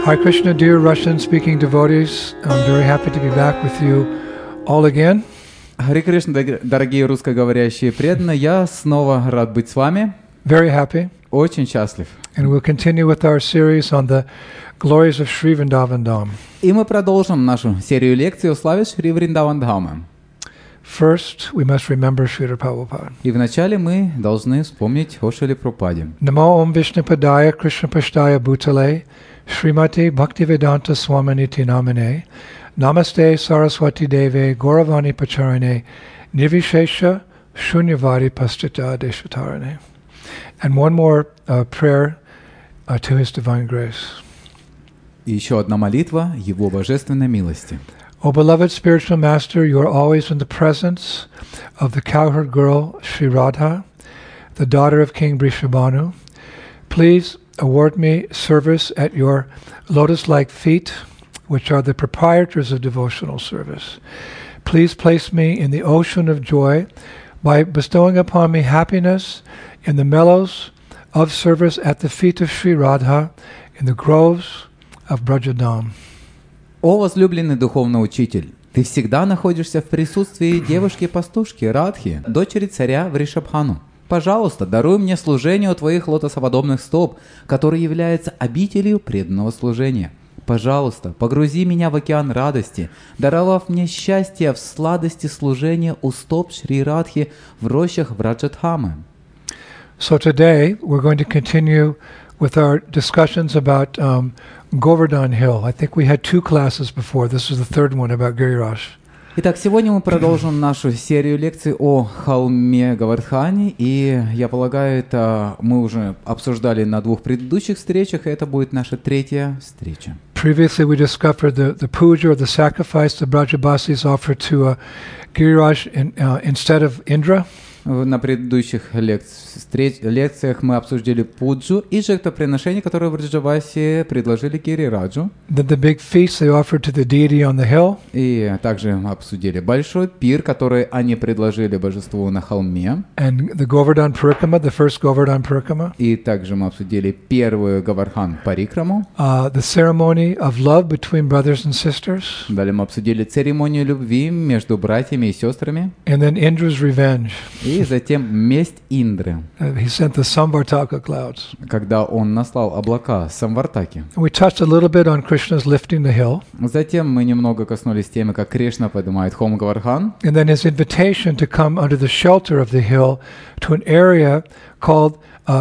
Hare Krishna, dear Russian-speaking devotees. I'm very happy to be back with you all again. Харе Кришна, дорогие русскоговорящие преданные, я снова рад быть с вами. Very happy. Очень счастлив. And we'll continue with our series on the glories of Sri Vrindavan Dham. И мы продолжим нашу серию лекций о славе Шри Вриндаван Дхамы. First, we must remember Srila Prabhupada. И вначале мы должны вспомнить о Шриле Прабхупаде. Namo Om Vishnupadaya Krishna Pashtaya Bhutale Srimati Bhaktivedanta Swaminiti Namane Namaste Saraswati Deve Gauravani Pacharane Nirvishesha Shunyavadi Pastita Deshatarane. And one more prayer to His Divine Grace. И еще одна молитва Его Божественной милости. O beloved spiritual master, you are always in the presence of the cowherd girl Sri Radha, the daughter of King Vrishabhanu. Please award me service at your lotus-like feet, which are the proprietors of devotional service. Please place me in the ocean of joy by bestowing upon me happiness in the mellows of service at the feet of Sri Radha in the groves of Brajadam. О возлюбленный духовный учитель, ты всегда находишься в присутствии девушки-пастушки Радхи, дочери царя Вришабхану. Пожалуйста, даруй мне служение у твоих лотосоподобных стоп, который является обителью преданного служения. Пожалуйста, погрузи меня в океан радости, даровав мне счастье в сладости служения у стоп Шри Радхи в рощах Враджадхамы. So today we're going to continue with our discussions about Govardhan Hill. I think we had 2 classes before. This is the third one about Giriraj. Итак, сегодня мы продолжим нашу серию лекций о холме Говардхани, и я полагаю, это мы уже обсуждали на 2 предыдущих встречах, и это будет наша 3-я встреча. Previously we discovered the puja or the sacrifice the Brajabasis offered to Giriraj instead of Indra. На предыдущих лекциях мы обсудили пуджу и жертвоприношение, которое Враджабаси предложили Гирираджу. The big feast they offered to the deity on the hill. И также мы обсудили большой пир, который они предложили божеству на холме. And the Govardhan Parikrama, the first Govardhan Parikrama. И также мы обсудили первую Говардхан Парикраму. The ceremony of love between brothers and sisters. Далее мы обсудили церемонию любви между братьями и сестрами. And then Indra's revenge. И затем месть Индры. He sent the Samvartaka clouds. Когда он наслал облака Самвартаки. We touched a little bit on Krishna's lifting the hill. Затем мы немного коснулись темы, как Кришна поднимает холм Говардхан. And then his invitation to come under the shelter of the hill to an area called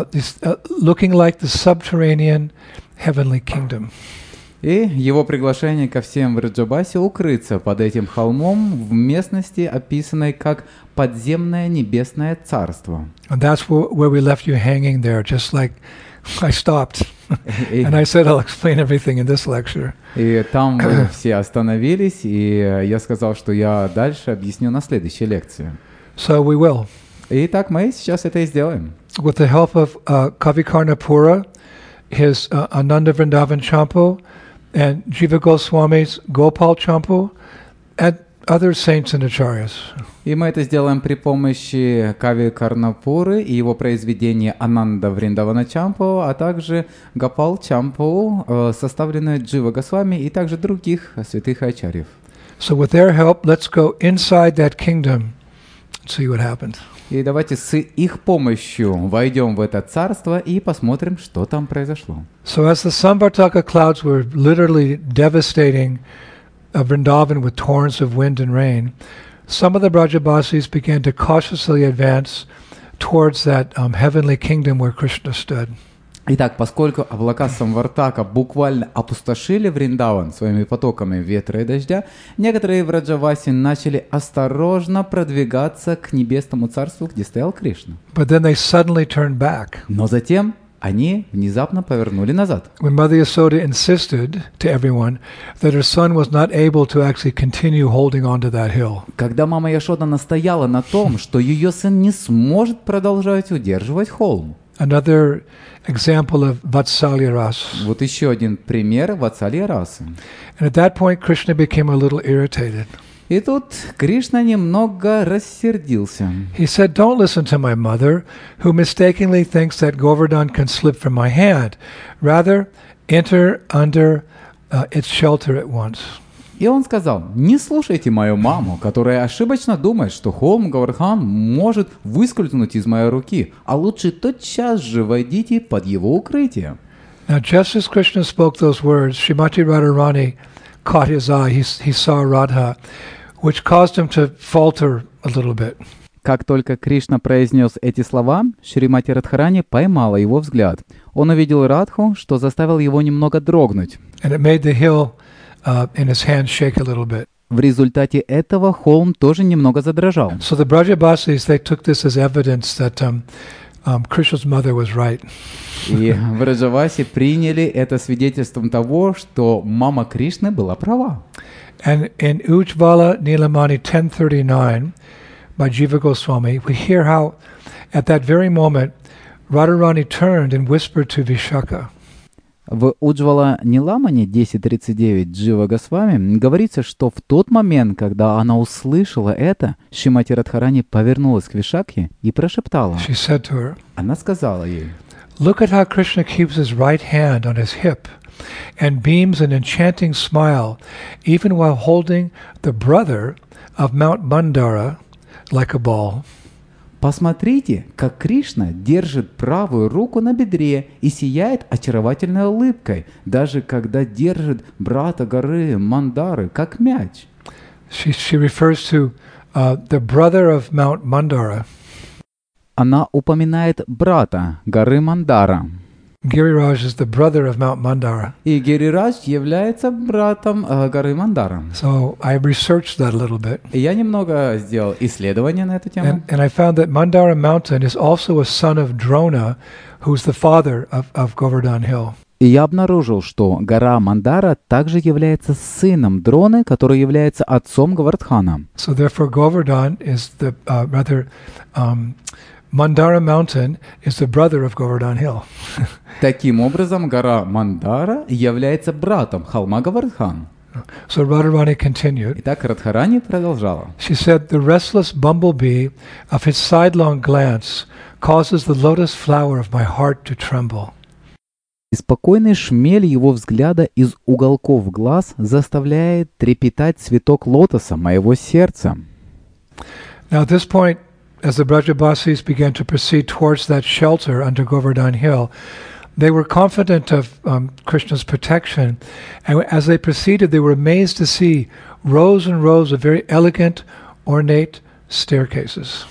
looking like the subterranean heavenly kingdom. И его приглашение ко всем Враджабаси укрыться под этим холмом в местности, описанной как подземное небесное царство. And that's where we left you hanging there, just like I stopped. And I said I'll explain everything in this lecture. И там вы все остановились, и я сказал, что я дальше объясню на следующей лекции. So we will. Итак, мы сейчас это и сделаем. With the help of Kavikarna Pura, his Ananda Vrindavan Champu, and Jiva Goswami's Gopal Champu, and other saints and acharyas. И мы это сделаем при помощи Кави Карнапуры и его произведения Ананда Вриндавана Чампу, а также Гопал Чампу, составленное Джива Госвами и также других святых ачарьев. So with their help, let's go inside that kingdom and see what happens. И давайте с их помощью войдем в это царство и посмотрим, что там произошло. So as the Samvartaka clouds were literally devastating Vrindavan with torrents of wind and rain, some of the Brajabasis began to cautiously advance towards that heavenly kingdom where Krishna stood. Итак, поскольку облака Самвартака буквально опустошили Вриндаван своими потоками ветра и дождя, некоторые Враджаваси начали осторожно продвигаться к небесному царству, где стоял Кришна. But then they suddenly turned back. Но затем они внезапно повернули назад. When Mother Yasoda insisted to everyone that her son was not able to actually continue holding on to that hill. Когда мама Яшода настояла на том, что ее сын не сможет продолжать удерживать холм. Another example of Vatsalya Ras. Вот еще один пример Ватсалья расы. And at that point, Krishna became a little irritated. И тут Кришна немного рассердился. He said, "Don't listen to my mother, who mistakenly thinks that Govardhan can slip from my hand. Rather, enter under its shelter at once." И он сказал: «Не слушайте мою маму, которая ошибочно думает, что холм Говардхан может выскользнуть из моей руки, а лучше тотчас же войдите под его укрытие». Now, just as Krishna spoke those words, Srimati Radharani caught his eye. He saw Radha, which caused him to falter a little bit. Как только Кришна произнес эти слова, Шримати Радхарани поймала его взгляд. Он увидел Радху, что заставил его немного дрогнуть. And it made the hill in his hand shake a little bit. В результате этого холм тоже немного задрожал. So the Brajabasis, they took this as evidence that Krishna's mother was right. И Враджаваси приняли это свидетельством того, что мама Кришны была права. And in Ujjvala Nilamani 1039 by Jiva Goswami, we hear how at that very moment Radharani turned and whispered to Vishaka. В Уджвала Ниламане 10.39 Джива Госвами говорится, что в тот момент, когда она услышала это, Шримати Радхарани повернулась к Вишакхе и прошептала. She said to her, Она сказала ей: "Look at how Krishna keeps his right hand on his hip and beams an enchanting smile, even while holding the brother of Mount Mandara like a ball." «Посмотрите, как Кришна держит правую руку на бедре и сияет очаровательной улыбкой, даже когда держит брата горы Мандары, как мяч». She refers to the brother of Mount Mandara. Она упоминает брата горы Мандара. Giriraj is the brother of Mount Mandara. И Гирирадж является братом горы Мандара. So I researched that a little bit. И я немного сделал исследование на эту тему. And I found that Mandara Mountain is also a son of Drona, who's the father of Govardhan Hill. И я обнаружил, что гора Мандара также является сыном Дроны, который является отцом Говардхана. So therefore Govardhan is Mandara Mountain is the brother of Govardhan Hill. Таким образом, гора Мандара является братом холма Говардхан. So Radharani continued. Итак, Радхарани продолжала. She said, "The restless bumblebee of his sidelong glance causes the lotus flower of my heart to tremble." И спокойный шмель его взгляда из уголков глаз заставляет трепетать цветок лотоса моего сердца. Now at this point, as the Brajabasis began to proceed towards that shelter under Govardhan Hill, they were confident of Krishna's protection, and as they proceeded, they were amazed to see rows and rows of very elegant, ornate staircases.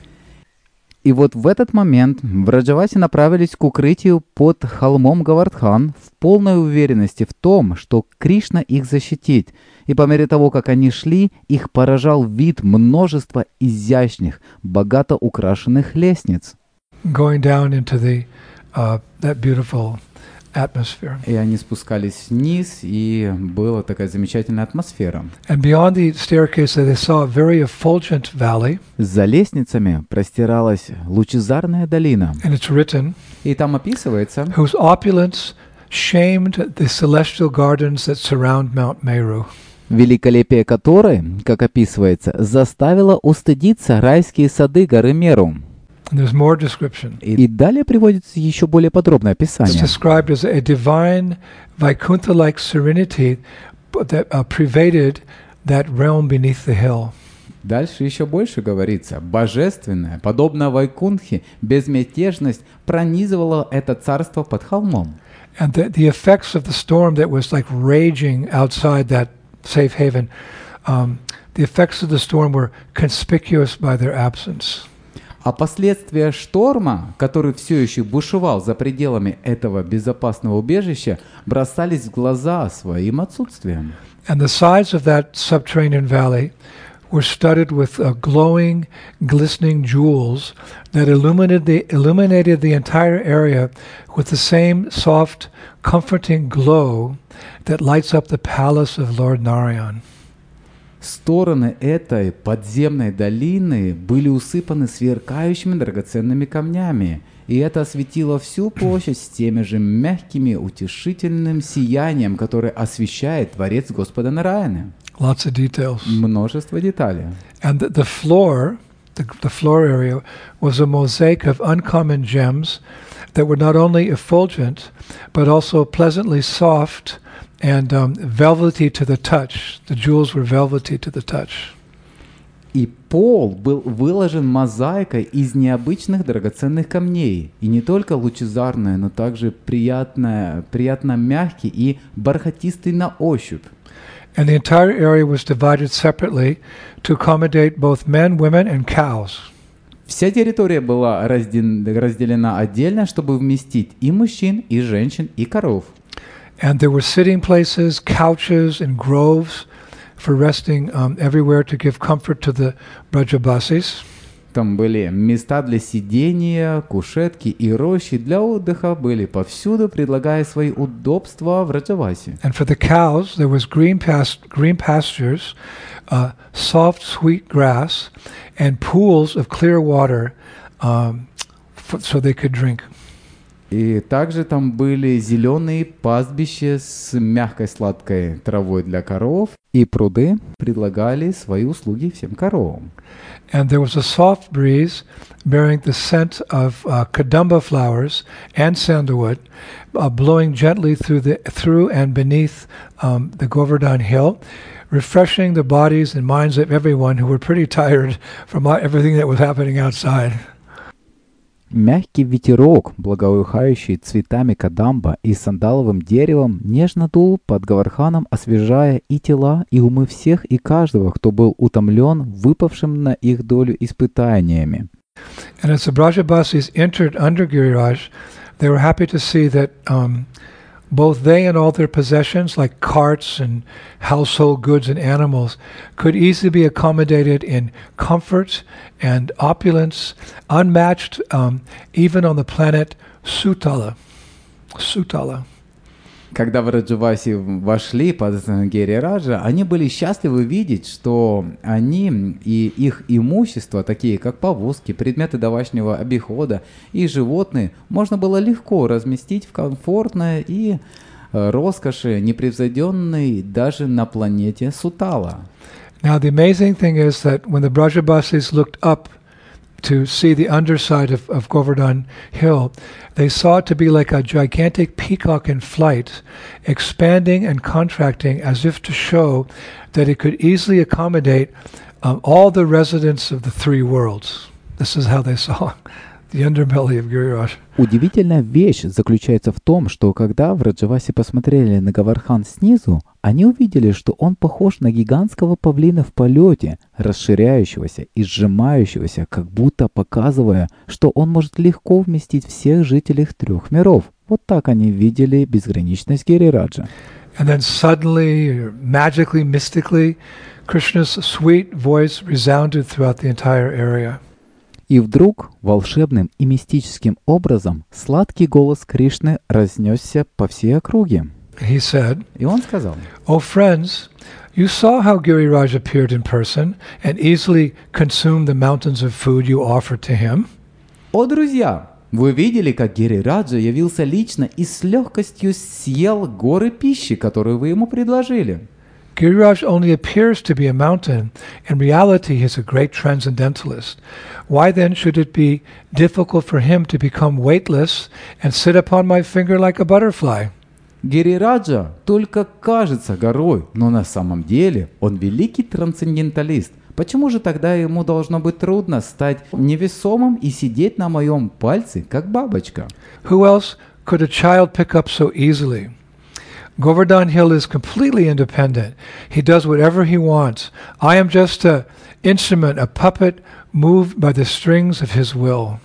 И вот в этот момент Враджаваси направились к укрытию под холмом Говардхан в полной уверенности в том, что Кришна их защитит. И по мере того, как они шли, их поражал вид множества изящных, богато украшенных лестниц. Going down into that beautiful atmosphere. И они спускались вниз, и была такая замечательная атмосфера. And beyond the staircase, they saw a very effulgent valley. За лестницами простиралась лучезарная долина. And it's written, И там описывается, whose opulence shamed the celestial gardens that surround Mount Meru. великолепие которой, как описывается, заставило устыдиться райские сады горы Меру. And there's more description. И далее приводится еще более подробное It's описание. described as a divine Vaikuntha-like serenity that pervaded that realm beneath the hill. Дальше еще больше говорится. Божественная, подобно Вайкунтхе, безмятежность пронизывала это царство под холмом. And the effects of the storm that was like raging outside that safe haven, the effects of the storm were conspicuous by their absence. А последствия шторма, который все еще бушевал за пределами этого безопасного убежища, бросались в глаза своим отсутствием. And the sides of that subterranean valley were studded with glowing, glistening jewels that illuminated the entire area with the same soft, comforting glow that lights up the palace of Lord Narayan. Стороны этой подземной долины были усыпаны сверкающими драгоценными камнями, и это осветило всю площадь с теми же мягкими, утешительным сиянием, которое освещает дворец Господа Нараяны. Lots of details. Множество деталей. And the floor, the floor area, was a mosaic of uncommon gems that were not only effulgent, but also pleasantly soft and velvety to the touch. The jewels were velvety to the touch. И пол был выложен мозаикой из необычных драгоценных камней. И не только лучезарная, но также приятно мягкий и бархатистый на ощупь. And the entire area was divided separately to accommodate both men, women, and cows. Вся территория была разделена отдельно, чтобы вместить и мужчин, и женщин, и коров. And there were sitting places, couches, and groves for resting everywhere to give comfort to the Brajabasis. Там были места для сидения, кушетки и рощи для отдыха были повсюду, предлагая свои удобства в Раджавасе. And for the cows, there was green pastures, soft, sweet grass, and pools of clear water so they could drink. И также там были зеленые пастбища с мягкой сладкой травой для коров, и пруды предлагали свои услуги всем коровам. And there was a soft breeze bearing the scent of kadamba flowers and sandalwood, blowing gently through and beneath the Govardhan hill, refreshing the bodies and minds of everyone who were pretty tired from everything that was happening outside. Мягкий ветерок, благоухающий цветами кадамба и сандаловым деревом, нежно дул под Говардханом, освежая и тела, и умы всех и каждого, кто был утомлен выпавшим на их долю испытаниями. And as the Brajabasis entered under Giriraj, they were happy to see that both they and all their possessions, like carts and household goods and animals, could easily be accommodated in comfort and opulence, unmatched even on the planet Sutala. Когда в Раджаваси вошли под Гирираджа, они были счастливы видеть, что они и их имущество, такие как повозки, предметы домашнего обихода и животные, можно было легко разместить в комфортной и роскоши, непревзойденной даже на планете Сутала. Now the amazing thing is that when the Brajabasis looked up to see the underside of Govardhan Hill, they saw it to be like a gigantic peacock in flight, expanding and contracting as if to show that it could easily accommodate all the residents of the three worlds. This is how they saw the underbelly of Giriraj. Удивительная вещь заключается в том, что когда в Раджавасе посмотрели на Говардхан снизу, они увидели, что он похож на гигантского павлина в полете, расширяющегося и сжимающегося, как будто показывая, что он может легко вместить всех жителей трех миров. Вот так они видели безграничность Гирираджа. And then suddenly, magically, mystically, Krishna's sweet voice resounded throughout the entire area. И вдруг, волшебным и мистическим образом, сладкий голос Кришны разнесся по всей округе. He said, И он сказал: "Oh friends, you saw how Giriraj appeared in person and easily consumed the mountains of food you offered to him. «О, друзья, вы видели, как Гирираджа явился лично и с легкостью съел горы пищи, которую вы ему предложили». Giriraj only appears to be a mountain. In reality, he is a great transcendentalist. Why then should it be difficult for him to become weightless and sit upon my finger like a butterfly? Гирираджа только кажется горой, но на самом деле он великий трансценденталист. Почему же тогда ему должно быть трудно стать невесомым и сидеть на моем пальце, как бабочка? Who else could a child pick up so easily? Govardhan Hill is completely independent. He does whatever he wants. I am just an instrument, a puppet moved by the strings of his will.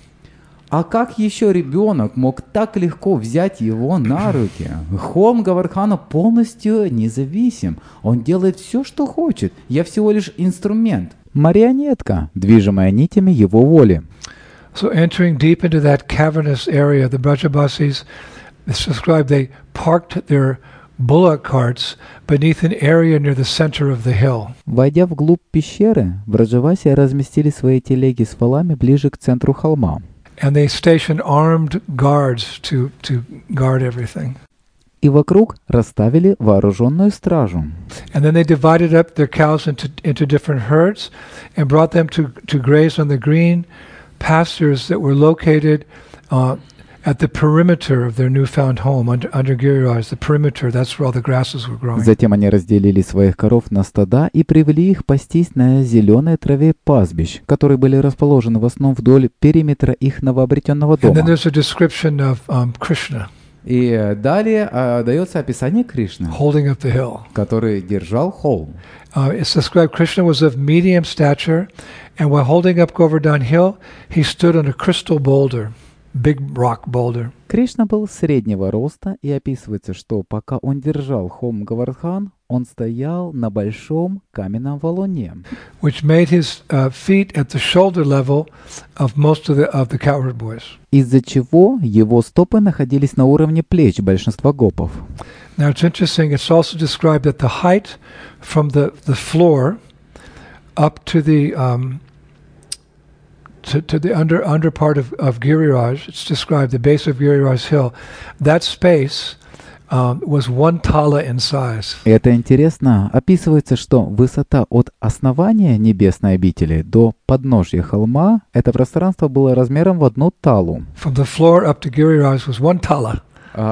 А как еще ребенок мог так легко взять его на руки? Холм Говардхана полностью независим. Он делает все, что хочет. Я всего лишь инструмент. Марионетка, движимая нитями его воли. So entering deep into that cavernous area, the Brajabasis, it's described, they parked their bullock carts beneath an area near the center of the hill. Войдя вглубь пещеры, в Раджавасе разместили свои телеги с валами ближе к центру холма. And they stationed armed guards to guard everything. и вокруг расставили вооруженную стражу. And then they divided up their cows into different herds and brought them to graze on the green pastures that were located at the perimeter of their newfound home under Giriraj. The perimeter, that's where all the grasses were growing. Затем они разделили своих коров на стада и привели их пастись на зеленой траве пастбищ, которые были расположены в основном вдоль периметра их новообретенного And then дома. there's a description of Krishna И далее дается описание Кришны, holding up the hill. который держал холм. It's described Krishna was of medium stature, and while holding up Govardhan Hill, he stood on a crystal boulder, big rock boulder. Кришна был среднего роста, и описывается, что пока он держал холм Говардхан, он стоял на большом каменном валуне, Which made his feet at the shoulder level of most of the cowherd boys. из-за чего его стопы находились на уровне плеч большинства гопов. Now it's interesting. It's also described that the height from the floor up to the to the under part of Giriraj. It's described the base of Giriraj hill. That space was 1 tala in size. И это интересно. Описывается, что высота от основания небесной обители до подножья холма, это пространство было размером в 1 талу. From the floor up to Giriraj was 1 tala.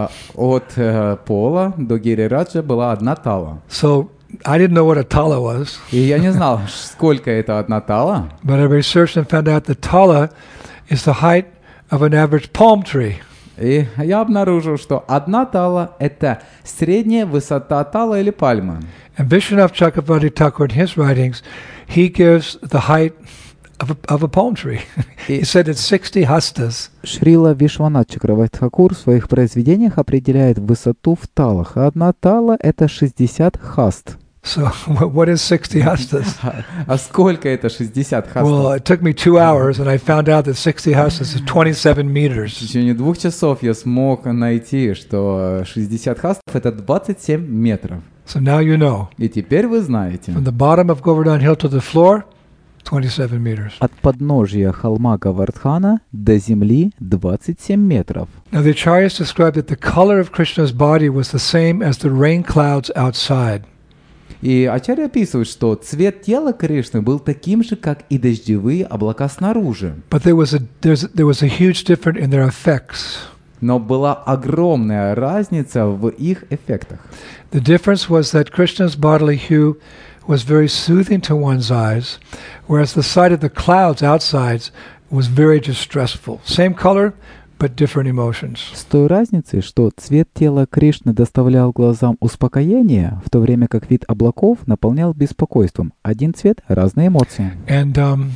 От пола до Гирираджа была 1 тала. So I didn't know what a tala was, И я не знал, сколько это 1 тала. but I researched and found out that tala is the height of an average palm tree. И я обнаружил, что 1 тала — это средняя высота тала или пальмы. And Vishwanath Chakravarti Thakur, in his writings, he gives the height of a palm tree. He said it's 60 hastas. Шрила Вишванат Чакраварти Тхакур в своих произведениях определяет высоту в талах, а 1 тала — это 60 хаст. So what is 60 hastas? А сколько это 60 хастов? Well, it took me 2 hours, and I found out that 60 hastas is 27 В meters. течение 2 часов я смог найти, что 60 хастов — это 27 метров. So now you know. И теперь вы знаете. From the bottom of Govardhan Hill to the floor, 27 meters. От подножия холма Говардхана до земли 27 метров. Now the Acharyas described that the color of Krishna's body was the same as the rain clouds outside. И Ачарья описывает, что цвет тела Кришны был таким же, как и дождевые облака снаружи. But there was a huge difference in their effects. Но была огромная разница в их эффектах. The difference was that Krishna's bodily hue was very soothing to one's eyes, whereas the sight of the clouds outside was very distressful. Same color, but different emotions. С той разницей, что цвет тела Кришны доставлял глазам успокоение, в то время как вид облаков наполнял беспокойством. Один цвет, разные эмоции. And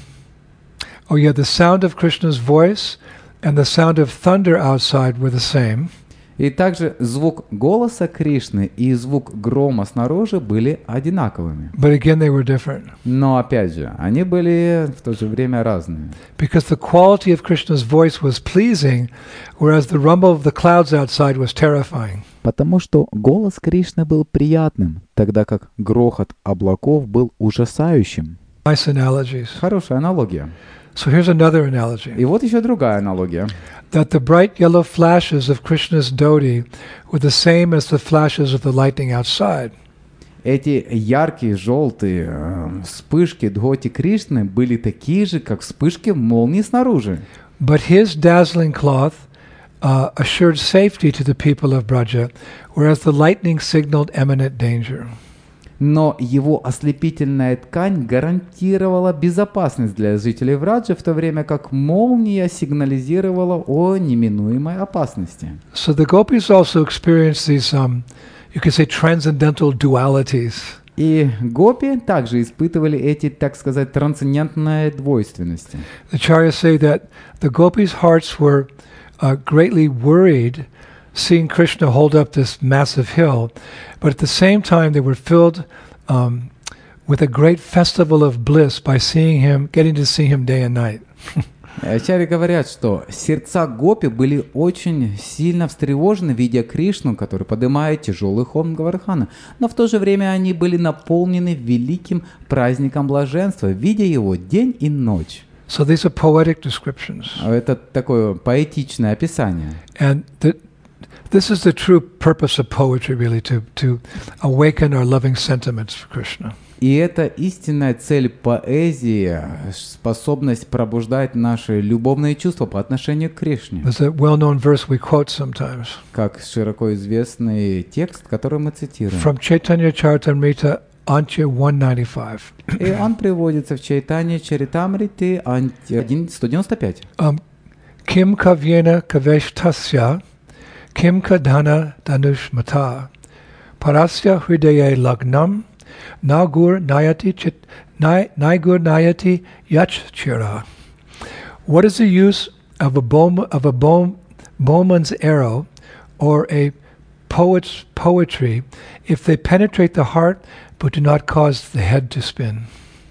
the sound of Krishna's voice and the sound of thunder outside were the same. И также звук голоса Кришны и звук грома снаружи были одинаковыми. But again, they were different. Но опять же, они были в то же время разные. Because the quality of Krishna's voice was pleasing, whereas the rumble of the clouds outside was terrifying. Потому что голос Кришны был приятным, тогда как грохот облаков был ужасающим. Nice analogies. Хорошая аналогия. So here's another analogy. И вот еще другая аналогия. That the bright yellow flashes of Krishna's dhoti were the same as the flashes of the lightning outside. Эти яркие желтые вспышки Дхоти Кришны были такие же, как вспышки молнии снаружи. But his dazzling cloth assured safety to the people of Braja, whereas the lightning signaled imminent danger. Но его ослепительная ткань гарантировала безопасность для жителей Враджи, в то время как молния сигнализировала о неминуемой опасности. So the gopis also experienced these, you could say, transcendental dualities. И гопи также испытывали эти, так сказать, трансцендентные двойственности. The Acharyas say that the gopis' hearts were greatly worried seeing Krishna hold up this massive hill, but at the same time they were filled with a great festival of bliss by getting to see him day and night. Ачарьи говорят, что сердца гопи были очень сильно встревожены, видя Кришну, который поднимает тяжелый холм Говардхана, но в то же время они были наполнены великим праздником блаженства, видя его день и ночь. So these are poetic descriptions. Это такое поэтичное описание. And This is the true purpose of poetry, really, to awaken our loving sentiments for Krishna. И это истинная цель поэзии, способность пробуждать наши любовные чувства по отношению к Кришне. There's a well-known verse we quote sometimes. Как широко известный текст, который мы цитируем. From Chaitanya Charitamrita, Antya 195. И он приводится в Чайтанья Чаритамрите 195. Kim kavyena kaveshtasya, kim kadhana danushmata, parasya hridaya lagnam, nagur nayati yachchira. What is the use of a bowman's arrow or a poet's poetry if they penetrate the heart but do not cause the head to spin?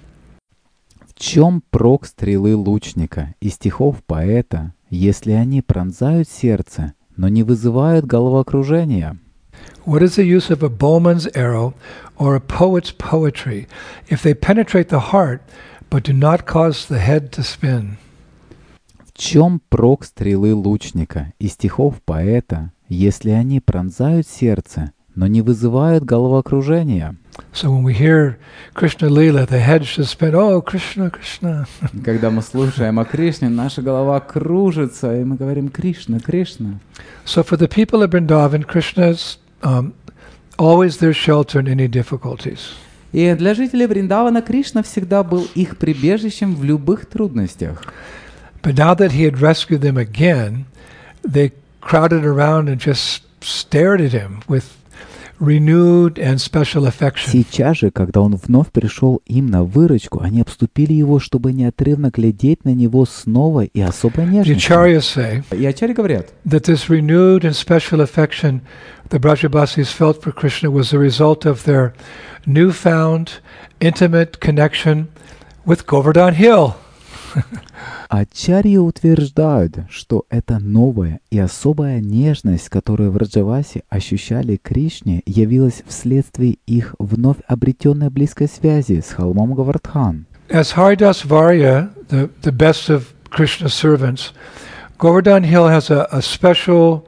В чем прок стрелы лучника и стихов поэта, если они пронзают сердце, но не вызывают головокружения? What is the use of a bowman's arrow or a poet's poetry if they penetrate the heart but do not cause the head to spin? В чем прок стрелы лучника и стихов поэта, если они пронзают сердце, но не вызывают головокружения? So when we hear Krishna Leela, the head should spin, oh, Krishna, Krishna. Когда мы слушаем о Кришне, наша голова кружится, и мы говорим «Кришна, Кришна». So for the people of Vrindavan, Krishna is always their shelter in any difficulties. И для жителей Вриндавана Кришна всегда был их прибежищем в любых трудностях. But now that he had rescued them again, they crowded around and just stared at him with renewed and special affection. Сейчас же, когда он вновь пришел им на выручку, они обступили его, чтобы неотрывно глядеть на него снова и особо The нежностью. acharyas say И ачарьи говорят, that this renewed and special affection the Brajabasis felt for Krishna was the result of their newfound intimate connection with Govardhan Hill. ачарьи утверждают, что эта новая и особая нежность, которую Враджаваси ощущали к Кришне, явилась вследствие их вновь обретенной близкой связи с холмом Говардхан. As Haridas Varya, the best of Krishna's servants, Govardhan Hill has a special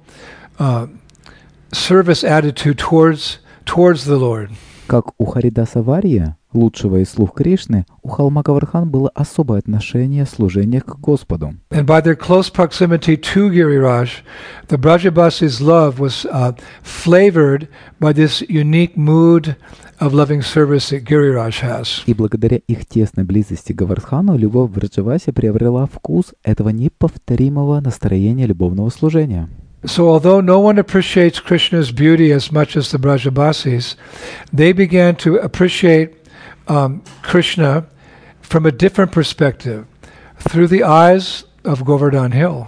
service attitude towards the Lord. Как у Харидаса Варья, лучшего из слуг Кришны, у холма Говардхан было особое отношение служения к Господу. And by their close proximity to Giriraj, the Brajabasi's love was flavored by this unique mood of loving service that Giriraj has. И благодаря их тесной близости к Говардхану, любовь Враджаваси приобрела вкус этого неповторимого настроения любовного служения. So although no one appreciates Krishna's beauty as much as the Brajabasis, they began to appreciate Krishna from a different perspective, through the eyes of Govardhan Hill.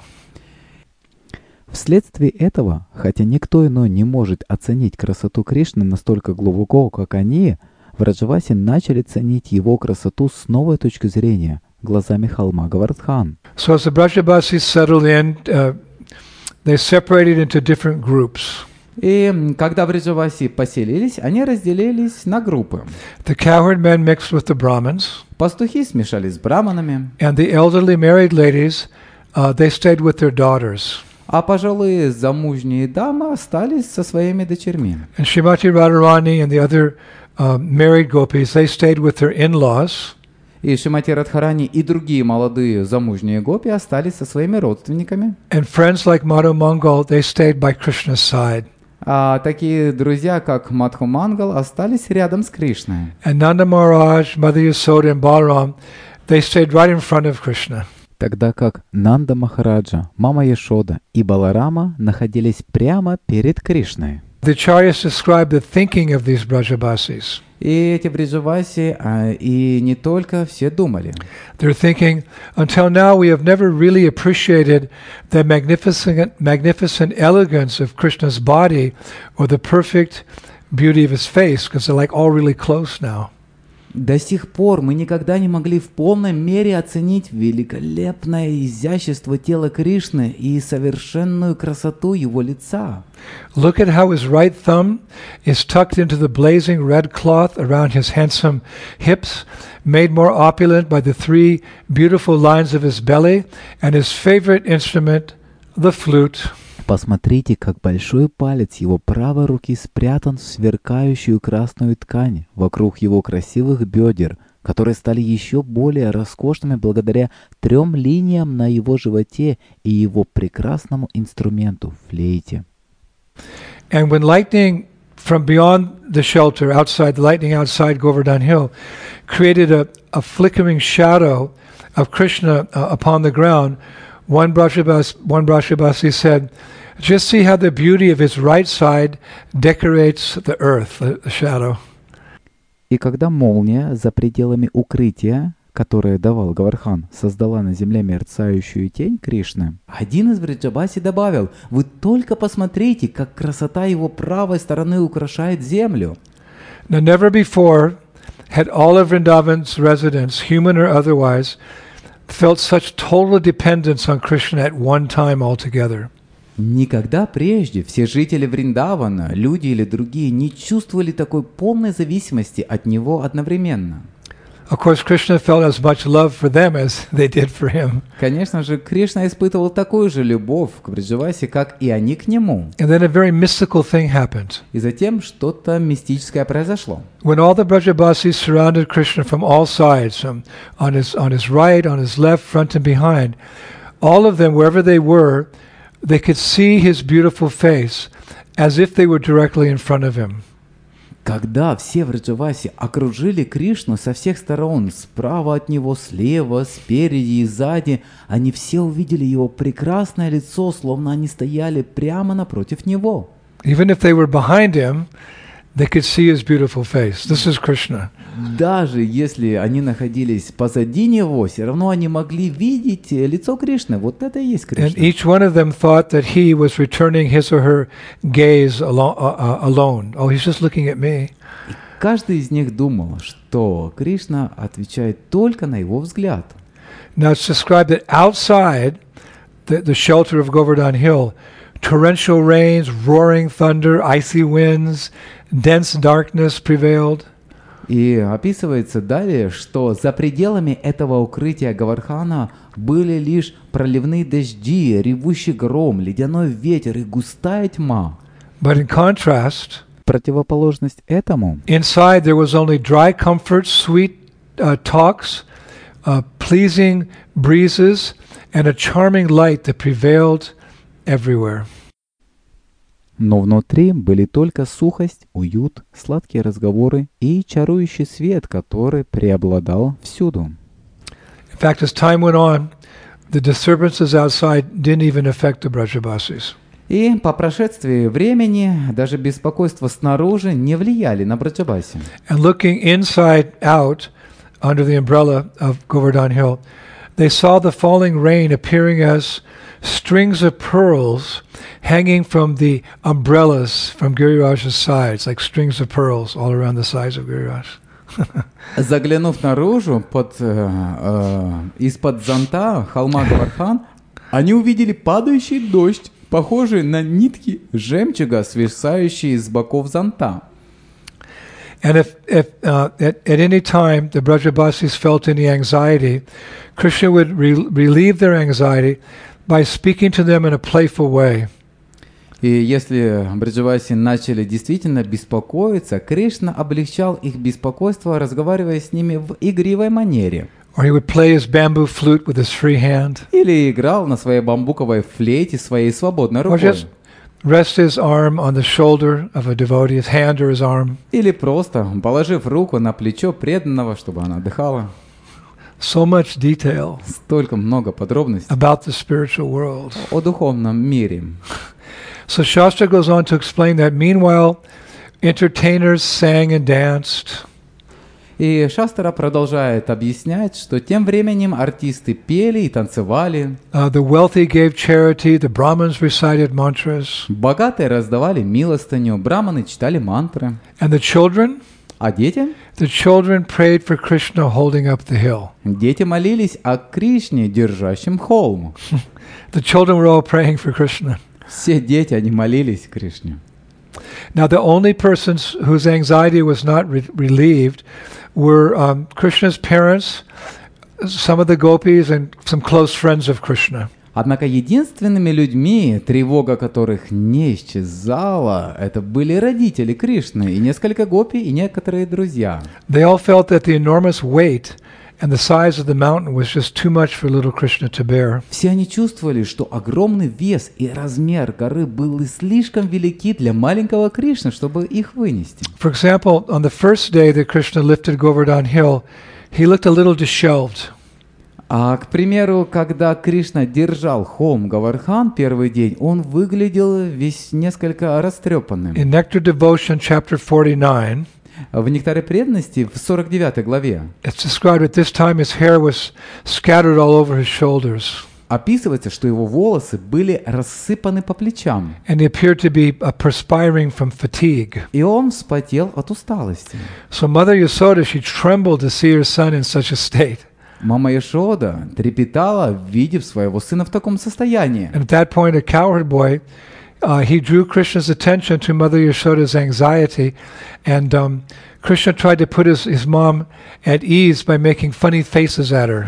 Вследствие этого, хотя никто иной не может оценить красоту Кришны настолько глубоко, как они, Враджаваси начали ценить его красоту с новой точки зрения, глазами холма Говардхан. So as the Brajabasis settled in, they separated into different groups. И когда Враджаваси поселились, они разделились на группы. The cowherd men mixed with the Brahmins, Пастухи смешались с браманами, and the elderly married ladies, they stayed with their daughters. а пожилые замужние дамы остались со своими дочерьми. And Srimati Radharani and the other married gopis, they stayed with their in-laws. И Шримати Радхарани и другие молодые замужние гопи остались со своими родственниками. And friends like Madhu Mangal, they stayed by Krishna's side. А такие друзья, как Мадху Мангал, остались рядом с Кришной. And Nanda Maharaj, Mother Yasoda, and Balaram, they stayed right in front of Krishna. Тогда как Нанда Махараджа, Мама Яшода и Баларама находились прямо перед Кришной. The Acharyas describe the thinking of these Brajabasis. И эти Бриджаваси, и не только, все думали. They're thinking, until now we have never really appreciated the magnificent elegance of Krishna's body or the perfect beauty of his face, because they're like all really close now. До сих пор мы никогда не могли в полной мере оценить великолепное изящество тела Кришны и совершенную красоту его лица. Look at how his right thumb is tucked into the blazing red cloth around his handsome hips, made more opulent by the three beautiful lines of his belly, and his favorite instrument, the flute. Посмотрите, как большой палец его правой руки спрятан в сверкающую красную ткань вокруг его красивых бедер, которые стали еще более роскошными благодаря 3 линиям на его животе и его прекрасному инструменту — флейте. And when lightning from beyond the shelter, outside, the lightning outside Govardhan Hill, created a flickering shadow of Krishna upon the ground, one Brajabasi said, just see how the beauty of his right side decorates the earth, the shadow. И когда молния за пределами укрытия, которое давал Говардхан, создала на земле мерцающую тень Кришны, один из Браджабаси добавил: «Вы только посмотрите, как красота его правой стороны украшает землю». Now, never before had all of Vrindavan's residents, human or otherwise, felt such total dependence on Krishna at one time altogether. Никогда прежде все жители Вриндавана, люди или другие, не чувствовали такой полной зависимости от него одновременно. Of course, Krishna felt as much love for them as they did for him. Конечно же, Кришна испытывал такую же любовь к Браджаваси, как и они к нему. And then a very mystical thing happened. И затем что-то мистическое произошло. When all the Brajabasis surrounded Krishna from all sides, on his right, on his left, front and behind, all of them, wherever they were, they could see his beautiful face as if they were directly in front of him. Когда все Враджаваси окружили Кришну со всех сторон, справа от него, слева, спереди и сзади, они все увидели его прекрасное лицо, словно они стояли прямо напротив него. Even if they were behind him, they could see his beautiful face. This is Krishna. Даже если они находились позади него, все равно они могли видеть лицо Кришны. Вот это и есть And Кришна. each one of them thought that he was returning his or her gaze alone. Oh, he's just looking at me. Каждый из них думал, что Кришна отвечает только на его взгляд. Now it's described that outside the shelter of Govardhan Hill, torrential rains, roaring thunder, icy winds, dense darkness prevailed. И описывается далее, что за пределами этого укрытия Говардхана были лишь проливные дожди, ревущий гром, ледяной ветер и густая тьма. But in contrast, Противоположность этому, inside there was only dry comfort, sweet talks, pleasing breezes, and a charming light that prevailed everywhere. но внутри были только сухость, уют, сладкие разговоры и чарующий свет, который преобладал всюду. In fact, as time went on, the disturbances outside didn't even affect the Brajabasis. И по прошествии времени даже беспокойства снаружи не влияли на Браджабаси. And looking inside out under the umbrella of Govardhan Hill, they saw the falling rain appearing as strings of pearls hanging from the umbrellas from Giriraj's sides, like strings of pearls all around the sides of Giriraj. Заглянув наружу из-под зонта холма Говардхан, они увидели падающий дождь, похожий на нитки жемчуга, свисающие с боков зонта. And if at any time the Brajabasis felt any anxiety, Krishna would relieve their anxiety by speaking to them in a playful way. И если Браджаваси начали действительно беспокоиться, Кришна облегчал их беспокойство, разговаривая с ними в игривой манере. Or he would play his bamboo flute with his free hand. Или играл на своей бамбуковой флейте своей свободной Or рукой. just rest his arm on the shoulder of a devotee, his hand or his arm. Или просто положив руку на плечо преданного, чтобы она отдыхала. So much detail Столько много подробностей about the spiritual world. о духовном мире. So Shastra goes on to explain that meanwhile, entertainers sang and danced. И Шастра продолжает объяснять, что тем временем артисты пели и танцевали, The wealthy gave charity, the Brahmins recited mantras, богатые раздавали милостыню, браманы читали мантры, and the children the children prayed for Krishna holding up the hill. дети молились о Кришне, держащем холм. The children were all praying for Krishna. Все дети, они молились Кришне. Now, the only persons whose anxiety was not relieved were Krishna's parents, some of the gopis, and some close friends of Krishna. Однако единственными людьми, тревога которых не исчезала, это были родители Кришны и несколько гопи и некоторые друзья. They all felt that the enormous weight and the size of the mountain was just too much for little Krishna to bear. Все они чувствовали, что огромный вес и размер горы были слишком велики для маленького Кришны, чтобы их вынести. For example, on the first day that Krishna lifted Govardhan Hill, he looked a little disheveled. А, к примеру, когда Кришна держал холм Гавардхан первый день, он выглядел весь несколько растрепанным. In Nectar Devotion, chapter 49, В «Нектаре преданности» в 49 главе it's described at this time his hair was scattered all over his shoulders, описывается, что его волосы были рассыпаны по плечам, and he appeared to be perspiring from fatigue. и он вспотел от усталости. So Mother Yasoda, she trembled to see her son in such a state. Мама Яшода трепетала, видев своего сына в таком состоянии. And at that point, a cowherd boy, he drew Krishna's attention to Mother Yashoda's anxiety, and Krishna tried to put his mom at ease by making funny faces at her.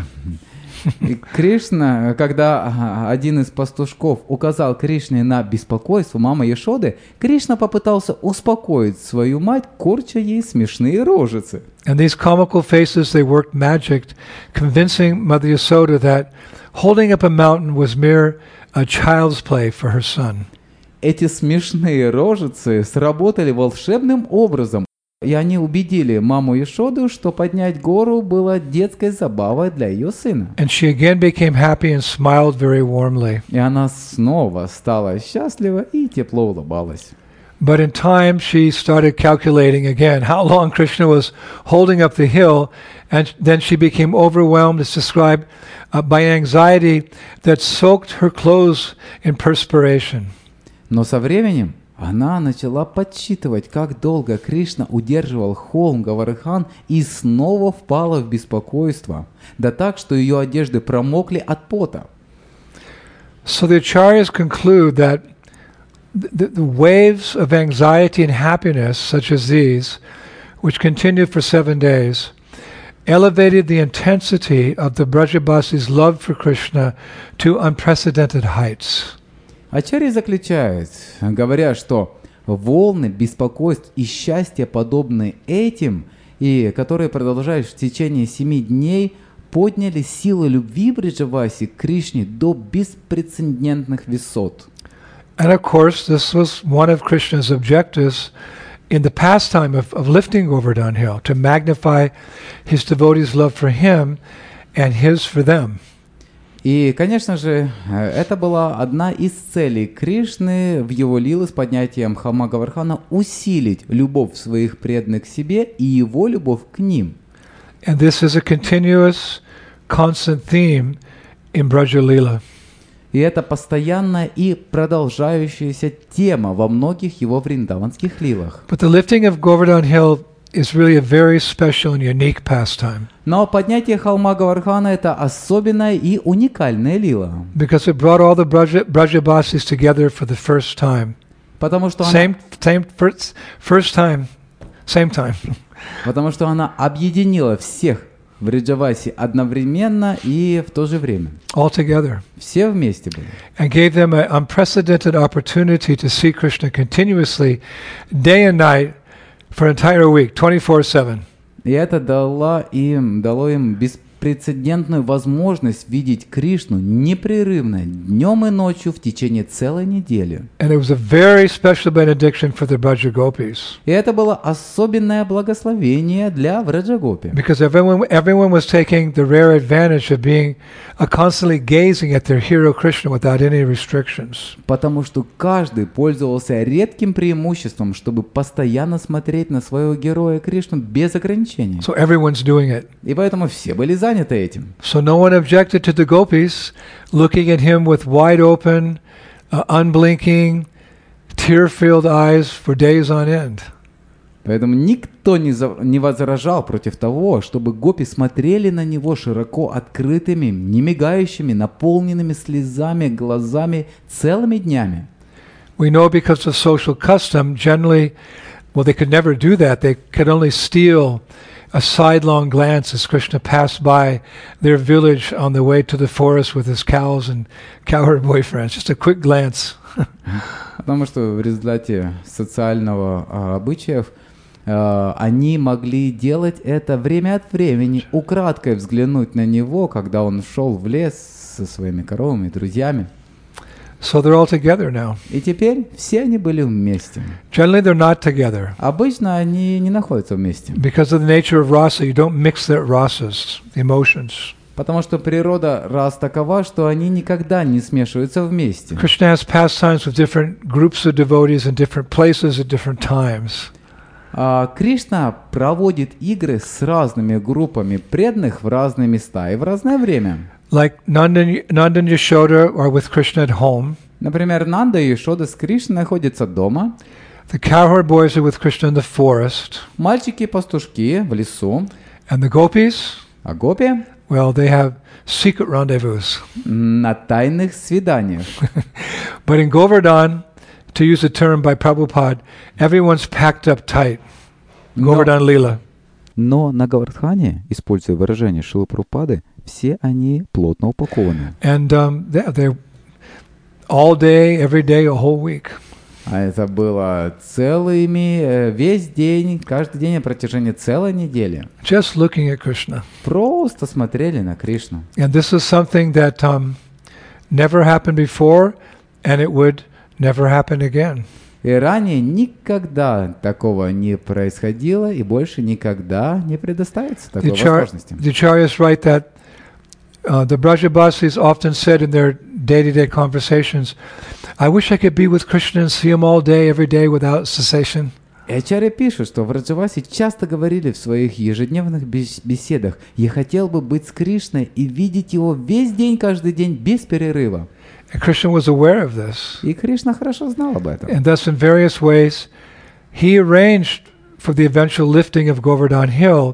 И Кришна, когда один из пастушков указал Кришне на беспокойство мамы Яшоды, Кришна попытался успокоить свою мать, корча ей смешные рожицы. And these comical faces, they worked magic, convincing Mother Yasoda that holding up a mountain was mere child's play for her son. Эти смешные рожицы сработали волшебным образом, и они убедили маму Яшоду, что поднять гору было детской забавой для ее сына. And she again became happy and smiled very warmly. И она снова стала счастлива и тепло улыбалась. But in time, she started calculating again how long Krishna was holding up the hill, and then she became overwhelmed, it's described, by anxiety that soaked her clothes in perspiration. Но со временем она начала подсчитывать, как долго Кришна удерживал холм Гавардхан, и снова впала в беспокойство, да так, что ее одежды промокли от пота. So the acharyas conclude that the waves of anxiety and happiness, such as these, which continued for 7 days, elevated the intensity of the Brajabasi's love for Krishna to unprecedented heights. Ачарья заключает, говоря, что волны беспокойств и счастья, подобные этим, и которые продолжались в течение 7 дней, подняли силу любви Бриджаваси к Кришне до беспрецедентных высот. And of course, this was one of Krishna's objectives in the pastime of lifting Govardhan Hill, to magnify his devotees' love for him and his for them. И, конечно же, это была одна из целей Кришны в его лилы с поднятием холма Гавардхана — усилить любовь своих преданных к себе и его любовь к ним. And this is a continuous, constant theme in Braja Leela. И это постоянная и продолжающаяся тема во многих его вриндаванских лилах. But the lifting of Govardhan Hill is really a very special and unique pastime. Но поднятие холма Гавардхана — это особенная и уникальная лила. Because it brought all the Brajabasis together for the first time. Потому что она объединила всех в Бриджаваси одновременно и в то же время. All together. Все вместе были. And gave them an unprecedented opportunity to see Krishna continuously, day and night, for an entire week, 24/7. И это дало им беспрецедентную возможность видеть Кришну непрерывно, днем и ночью в течение целой недели. And it was a very special benediction for the Braja Gopis. И это было особенное благословение для Враджагопи. Because everyone was taking the rare advantage of being constantly gazing at their hero Krishna without any restrictions. Потому что каждый пользовался редким преимуществом, чтобы постоянно смотреть на своего героя Кришну без ограничений. So everyone's doing it. И поэтому все были заняты этим. So no one objected to the gopis looking at him with wide open, unblinking, tear-filled eyes for days on end. Поэтому никто не возражал против того, чтобы гопи смотрели на него широко открытыми, не мигающими, наполненными слезами глазами целыми днями. We know because of social custom, generally, well, they could never do that. They could only steal a sidelong glance as Krishna passed by their village on the way to the forest with his cows and cowherd boyfriends. Just a quick glance. Потому что в результате социального обычаев они могли делать это время от времени, украдкой взглянуть на него, когда он шел в лес со своими коровами и друзьями. So they're all together now. И теперь все они были вместе. Generally, they're not together. Обычно они не находятся вместе. Because of the nature of rasa, you don't mix their rasas, the emotions. Потому что природа рас такова, что они никогда не смешиваются вместе. Krishna has pastimes with different groups of devotees in different places at different times. Кришна проводит игры с разными группами преданных в разные места и в разное время. Like Nanda and Yashoda are with Krishna at home. Например, Нанда и Йошода с Кришной находятся дома. The cowherd boys are with Krishna in the forest. Мальчики-пастушки в лесу. And the gopis, А гопи well, they have secret rendezvous. на тайных свиданиях. But in Govardhan, to use a term by Prabhupada, everyone's packed up tight. Govardhan Leela. Но на Говардхане, используя выражение Шрилы Прабхупады, все они плотно упакованы. And they're all day, every day, a whole week. А это было весь день, каждый день на протяжении целой недели. Just looking at Krishna. Просто смотрели на Кришну. And this is something that never happened before, and it would never happen again. И ранее никогда такого не происходило, и больше никогда не предоставится такой возможности. The Acharyas write that the Brajabasis often said in their day-to-day conversations, I wish I could be with Krishna and see him all day, every day, without cessation. И Ачарья пишет, что Враджаваси часто говорили в своих ежедневных беседах, «Я хотел бы быть с Кришной и видеть его весь день, каждый день, без перерыва». And Krishna was aware of this. И Кришна хорошо знал об этом. And thus, in various ways, he arranged for the eventual lifting of Govardhan Hill,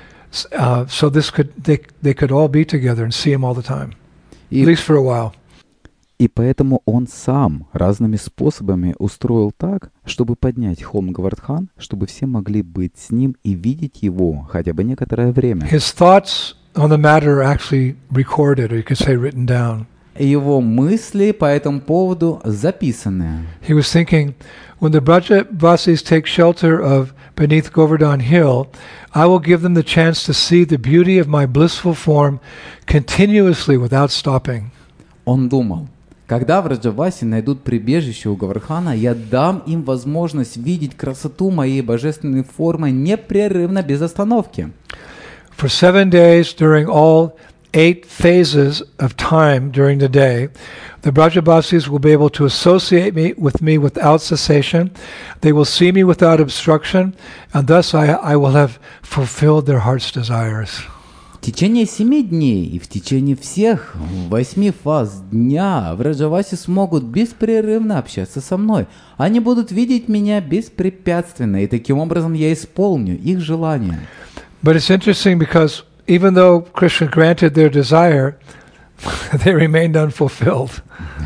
so they could all be together and see him all the time, at least for a while. И поэтому он сам разными способами устроил так, чтобы поднять холм Говардхан, чтобы все могли быть с ним и видеть его хотя бы некоторое время. His thoughts on the matter are actually recorded, or you could say written down. Его мысли по этому поводу записаны. He was thinking, when the Brajavasis take shelter of beneath Govardhan Hill, I will give them the chance to see the beauty of my blissful form continuously without stopping. Он думал, когда Враджаваси найдут прибежище у Говардхана, я дам им возможность видеть красоту моей божественной формы непрерывно, без остановки. For 7 days during all 8 phases of time during the day, the Brajavasis will be able to associate with me without cessation. They will see me without obstruction, and thus I will have fulfilled their heart's desires. В течение 7 дней и в течение всех 8 фаз дня Враджаваси смогут беспрерывно общаться со мной. Они будут видеть меня беспрепятственно, и таким образом я исполню их желания. But it's interesting because even though Krishna granted their desire, they remained unfulfilled.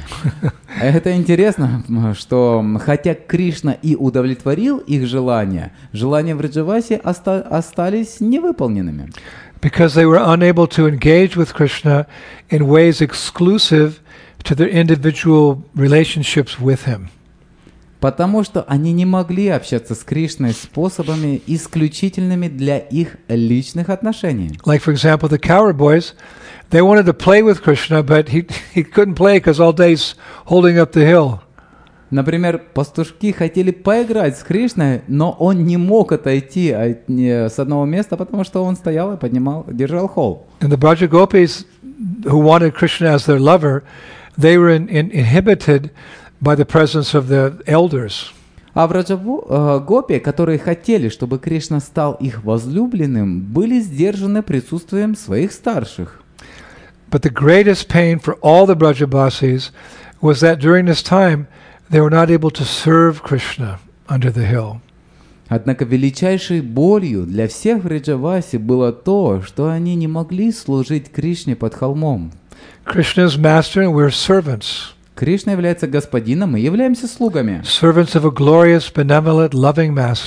Это интересно, что хотя Кришна и удовлетворил их желания, желания Враджаваси остались невыполненными. Because they were unable to engage with Krishna in ways exclusive to their individual relationships with him. Потому что они не могли общаться с Кришной способами, исключительными для их личных отношений. Like, for example, the cowherd boys, they wanted to play with Krishna, but he couldn't play because all day he's holding up the hill. Например, пастушки хотели поиграть с Кришной, но он не мог отойти с одного места, потому что он стоял и держал холм. And the Braja Gopis, who wanted Krishna as their lover, they were inhibited by the presence of the elders. А Враджа-гопи, которые хотели, чтобы Кришна стал их возлюбленным, были сдержаны присутствием своих старших. But the greatest pain for all the Brajabasis was that during this time they were not able to serve Krishna under the hill. Однако величайшей болью для всех Враджаваси было то, что они не могли служить Кришне под холмом. Krishna is master and we're servants. Кришна является господином, мы являемся слугами. Servants of a glorious, benevolent, loving master.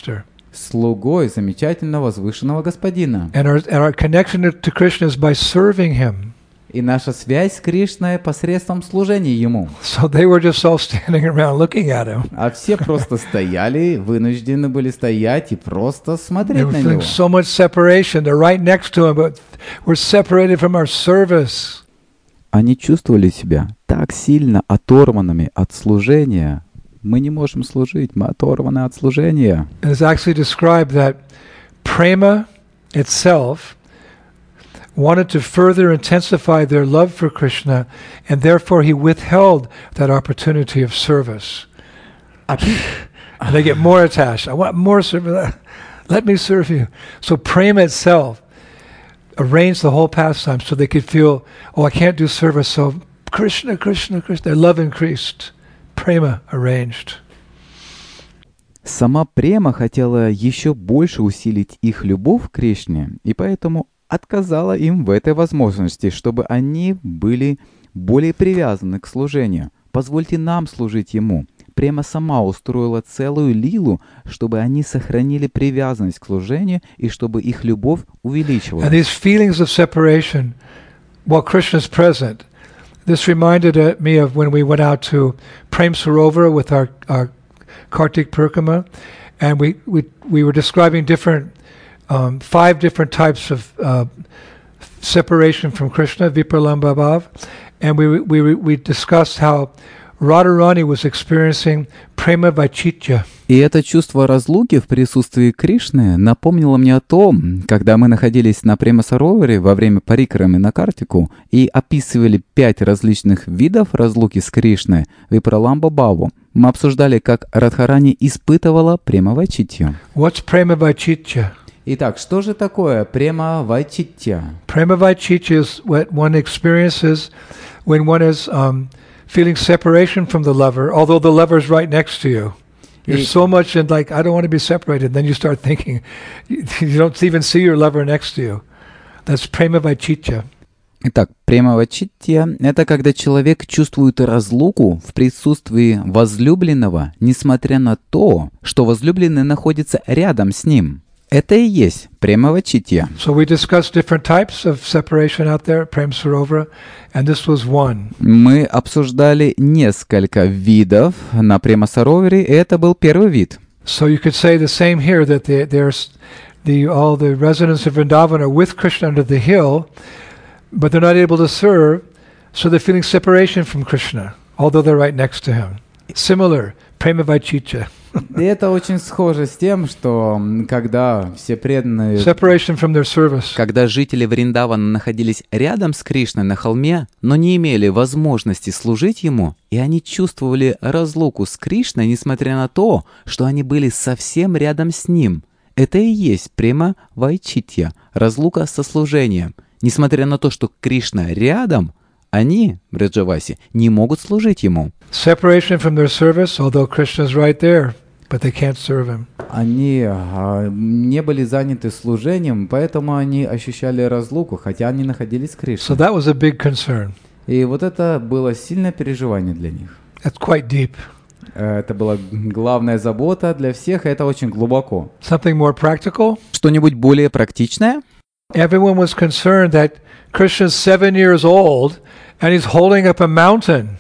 слугой замечательного возвышенного Господина. And our connection to Krishna is by serving him. И наша связь с Кришной посредством служения Ему. So they were just all standing around looking at him. А все просто стояли, вынуждены были стоять и просто They смотреть were на feeling Него. so much separation. They're right next to him, but we're separated from our service. Они чувствовали себя так сильно оторванными от служения. Мы не можем служить, мы оторваны от служения. And it's actually described that prema itself wanted to further intensify their love for Krishna, and therefore he withheld that opportunity of service. And they get more attached. I want more service. Let me serve you. So prema itself arranged the whole pastime so they could feel, oh, I can't do service, so Krishna, Krishna, Krishna. Their love increased. Prema arranged. Сама Према хотела еще больше усилить их любовь к Кришне, и поэтому отказала им в этой возможности, чтобы они были более привязаны к служению. Позвольте нам служить Ему. Према сама устроила целую лилу, чтобы они сохранили привязанность к служению и чтобы их любовь увеличивалась. And these feelings of separation, while Krishna is present, this reminded me of when we went out to Prem Sarovara with our Kartik Purkama, and we were describing different 5 different types of separation from Krishna, Vipralambha Bhav, and we discussed how Radharani was experiencing prema vaichitya. И это чувство разлуки в присутствии Кришны напомнило мне о том, когда мы находились на Према-Сароваре во время парикрамы на Картику и описывали 5 различных видов разлуки с Кришной, Випраламба Бхаву. Мы обсуждали, как Радхарани испытывала према-вайчитью. What's prema vaichitya? Итак, что же такое према-вайчитья? Prema vaichitya is what one experiences when one is feeling separation from the lover, although the lover is right next to you. You're so much in like, I don't want to be separated. Then you start thinking, you don't even see your lover next to you. That's prema vaichitya. Итак, према-вайчитья — это когда человек чувствует разлуку в присутствии возлюбленного, несмотря на то, что возлюбленный находится рядом с ним. Это и есть према-вайчитья. So we discussed different types of separation out there at Prem Sarovara, and this was one. Мы обсуждали несколько видов на Према-Сароваре, и это был первый вид. So you could say the same here, that all the residents of Vrindavan are with Krishna under the hill, but they're not able to serve, so they're feeling separation from Krishna, although they're right next to him. Similar, prema vaichitya. И это очень схоже с тем, что когда все преданные, Separation from their service. когда жители Вриндавана находились рядом с Кришной на холме, но не имели возможности служить ему, и они чувствовали разлуку с Кришной, несмотря на то, что они были совсем рядом с ним. Это и есть према-вайчитья, разлука со служением. Несмотря на то, что Кришна рядом, они, Бриджаваси, не могут служить ему. Separation from their service, although Krishna's right there, but they can't serve him. Они не были заняты служением, поэтому они ощущали разлуку, хотя они находились с So Кришной. that was a big concern. И вот это было сильное переживание для них. That's quite deep. Это была главная забота для всех, и это очень глубоко. Something more practical? Что-нибудь более практичное? Everyone was concerned that Krishna's 7 years old and he's holding up a mountain.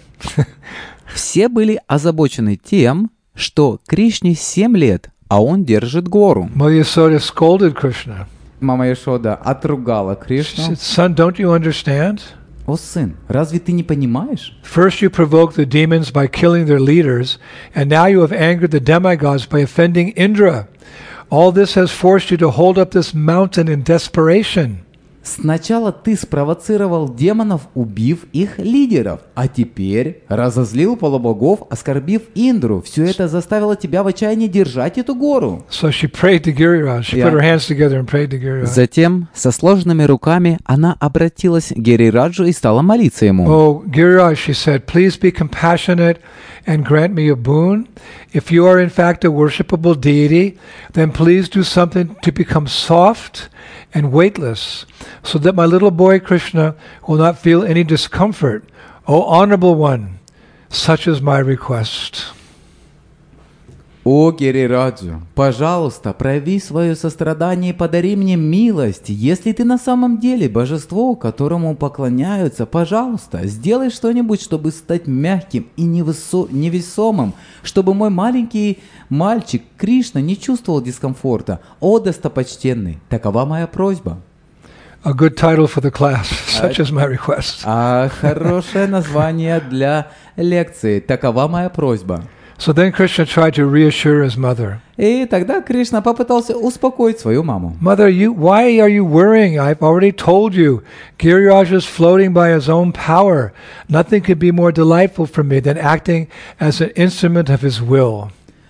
Все были озабочены тем, что Кришне 7 лет, а он держит гору. Mother Yasoda scolded Krishna. Мама Яшода отругала She Кришну. said, son, don't you understand? О, сын, разве ты не понимаешь? First you provoked the demons by killing their leaders, and now you have angered the demigods by offending Indra. All this has forced you to hold up this mountain in desperation. Сначала ты спровоцировал демонов, убив их лидеров, а теперь разозлил полубогов, оскорбив Индру. Все это заставило тебя в отчаянии держать эту гору. So she prayed to Giriraj. She put her hands together and prayed to Giriraj. Затем со сложными руками она обратилась к Гирираджу и стала молиться ему. Oh, Giriraj, she said, please be compassionate and grant me a boon. If you are in fact a worshipable deity, then please do something to become soft and weightless, so that my little boy Krishna will not feel any discomfort. O honorable one, such is my request. О, Гирираджа, пожалуйста, прояви свое сострадание и подари мне милость. Если ты на самом деле божество, которому поклоняются, пожалуйста, сделай что-нибудь, чтобы стать мягким и невесомым, чтобы мой маленький мальчик Кришна не чувствовал дискомфорта. О, достопочтенный, такова моя просьба. A good title for the class. Such is my request. Хорошее название для лекции. Такова моя просьба. So then Krishna tried to reassure his mother. И тогда Кришна попытался успокоить свою маму. Mother, why are you worrying? I've already told you. Giriraj is floating by his own power. Nothing could be more delightful for me than acting as an instrument of his will.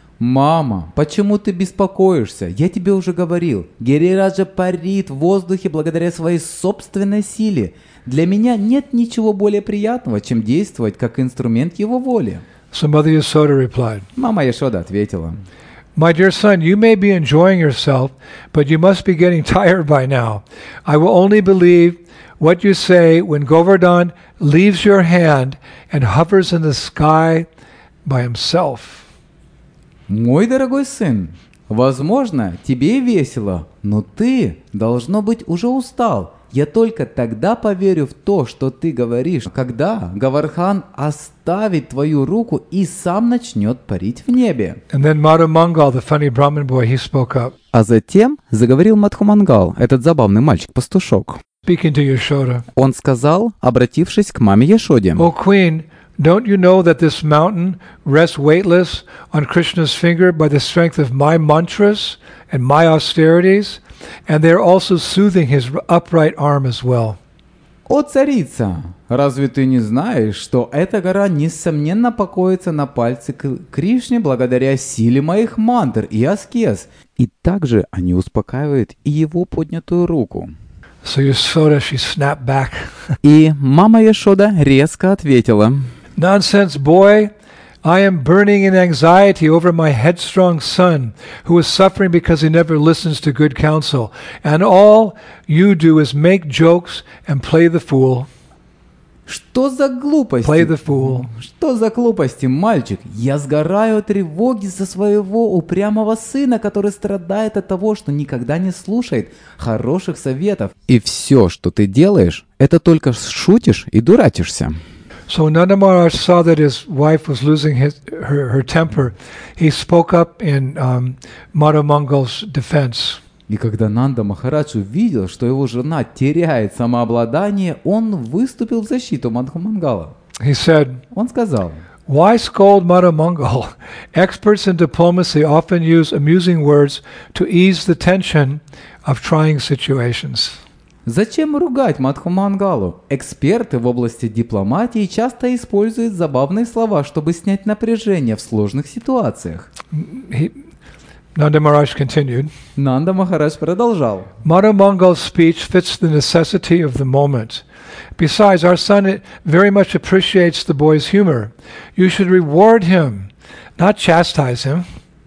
Мама, почему ты беспокоишься? Я тебе уже говорил. Гирираджа парит в воздухе благодаря своей собственной силе. Для меня нет ничего более приятного, чем действовать как инструмент его воли. So Mother Yasoda replied, Мама Яшода ответила, My dear son, you may be enjoying yourself, but you must be getting tired by now. I will only believe what you say when Govardhan leaves your hand and hovers in the sky by himself. Мой дорогой сын, возможно, тебе весело, но ты, должно быть, уже устал. Я только тогда поверю в то, что ты говоришь, когда Гавардхан оставит твою руку и сам начнет парить в небе. And then Madhu Mangal, the funny Brahmin boy, he spoke up, А затем заговорил Мадхумангал, этот забавный мальчик-пастушок. speaking to Yashoda. Он сказал, обратившись к маме Яшоде, O Queen, don't you know that this mountain rests weightless on Krishna's finger by the strength of my mantras and my austerities? And they're also soothing his upright arm as well. «О, царица, разве ты не знаешь, что эта гора несомненно покоится на пальце Кришне благодаря силе моих мантр и аскез, и также они успокаивают и его поднятую руку?» So Yasoda, she snapped back. И мама Яшода резко ответила, Nonsense, boy. I am burning in anxiety over my headstrong son, who is suffering because he never listens to good counsel. And all you do is make jokes and play the fool. «Что за глупости? Play the fool. Что за глупости, мальчик? Я сгораю от тревоги за своего упрямого сына, который страдает от того, что никогда не слушает хороших советов. И все, что ты делаешь, это только шутишь и дурачишься». So when Nanda Maharaj saw that his wife was losing her temper, he spoke up in Madhu Mangal's defense. И когда Нанда Махарадж увидел, что его жена теряет самообладание, он выступил в защиту Мадхумангала. He said, Он сказал, Why scold Madhu Mangal? Experts in diplomacy often use amusing words to ease the tension of trying situations. зачем ругать Мадхумангалу? Эксперты в области дипломатии часто используют забавные слова, чтобы снять напряжение в сложных ситуациях. Nanda Maharaj continued, Нанда Махарадж продолжал. Madhu Mangal's speech fits the necessity of the moment. Besides, our son very much appreciates the boy's humor. You should reward him, not chastise him.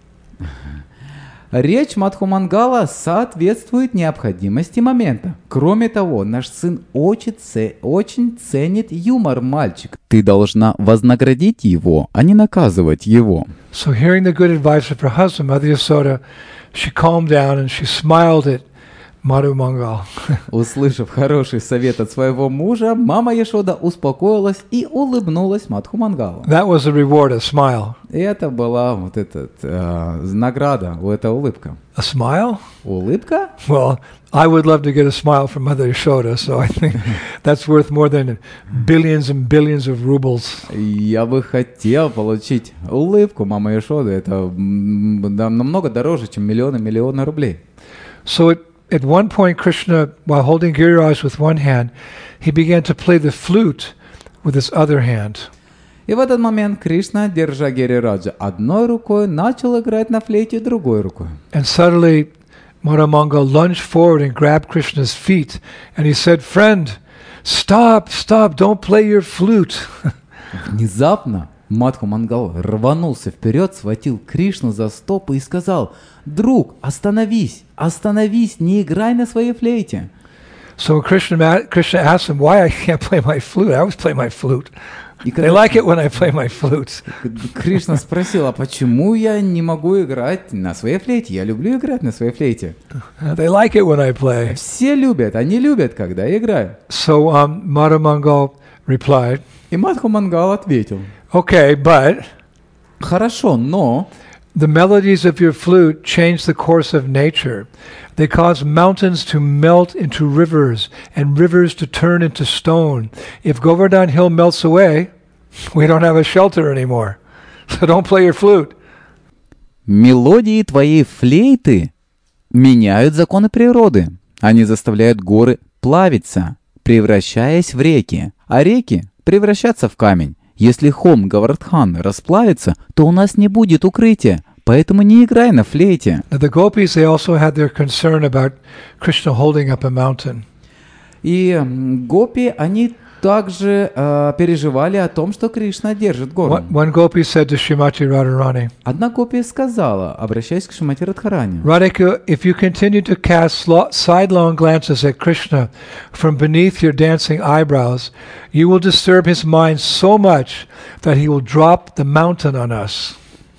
Речь Мадхумангала соответствует необходимости момента. Кроме того, наш сын очень ценит юмор мальчик. Ты должна вознаградить его, а не наказывать его. So hearing the good advice of her husband, Mother Yasoda, she calmed down and she smiled at Madhu Mangal. Услышав хороший совет от своего мужа, мама Яшода успокоилась и улыбнулась Мадхумангалу. That was the reward, a smile. И это была вот эта награда, эта улыбка. A smile? Улыбка? Well, I would love to get a smile from Mother Yashoda, so I think that's worth more than billions and billions of rubles. Я бы хотел получить улыбку мамы Яшоды. Это намного дороже, чем миллионы рублей. So at one point, Krishna, while holding Giriraj with one hand, he began to play the flute with his other hand. И в этот момент Кришна, держа Гирираджа одной рукой, начал играть на флейте другой рукой. And suddenly, Madhu Mangal lunged forward and grabbed Krishna's feet, and he said, "Friend, stop, don't play your flute." Внезапно Мадхумангал рванулся вперед, схватил Кришну за стопы и сказал: «Друг, остановись, не играй на своей флейте». So Krishna asked him, "Why I can't play my flute? I always play my flute." И They like it when I play my flute. Кришна спросил, а почему я не могу играть на своей флейте? Я люблю играть на своей флейте. They like it when I play. Все любят, они любят, когда я играю. So Madhu Mangal replied, И Мадху Мангал ответил, okay, but хорошо, но the melodies of your flute change the course of nature. They cause mountains to melt into rivers and rivers to turn into stone. If Govardhan Hill melts away, we don't have a shelter anymore. So don't play your flute. мелодии твоей флейты меняют законы природы. Они заставляют горы плавиться, превращаясь в реки, а реки превращаться в камень. Если холм Говардхан расплавится, то у нас не будет укрытия, поэтому не играй на флейте. Now the gopis, they also had their concern about Krishna holding up a mountain. И гопи, они также переживали о том, что Кришна держит гору. One gopi said to Srimati Radharani, Одна гопи сказала, обращаясь к Шримати Радхарани, Radhika, if you continue to cast sidelong glances at Krishna from beneath your dancing eyebrows, you will disturb his mind so much that he will drop the mountain on us.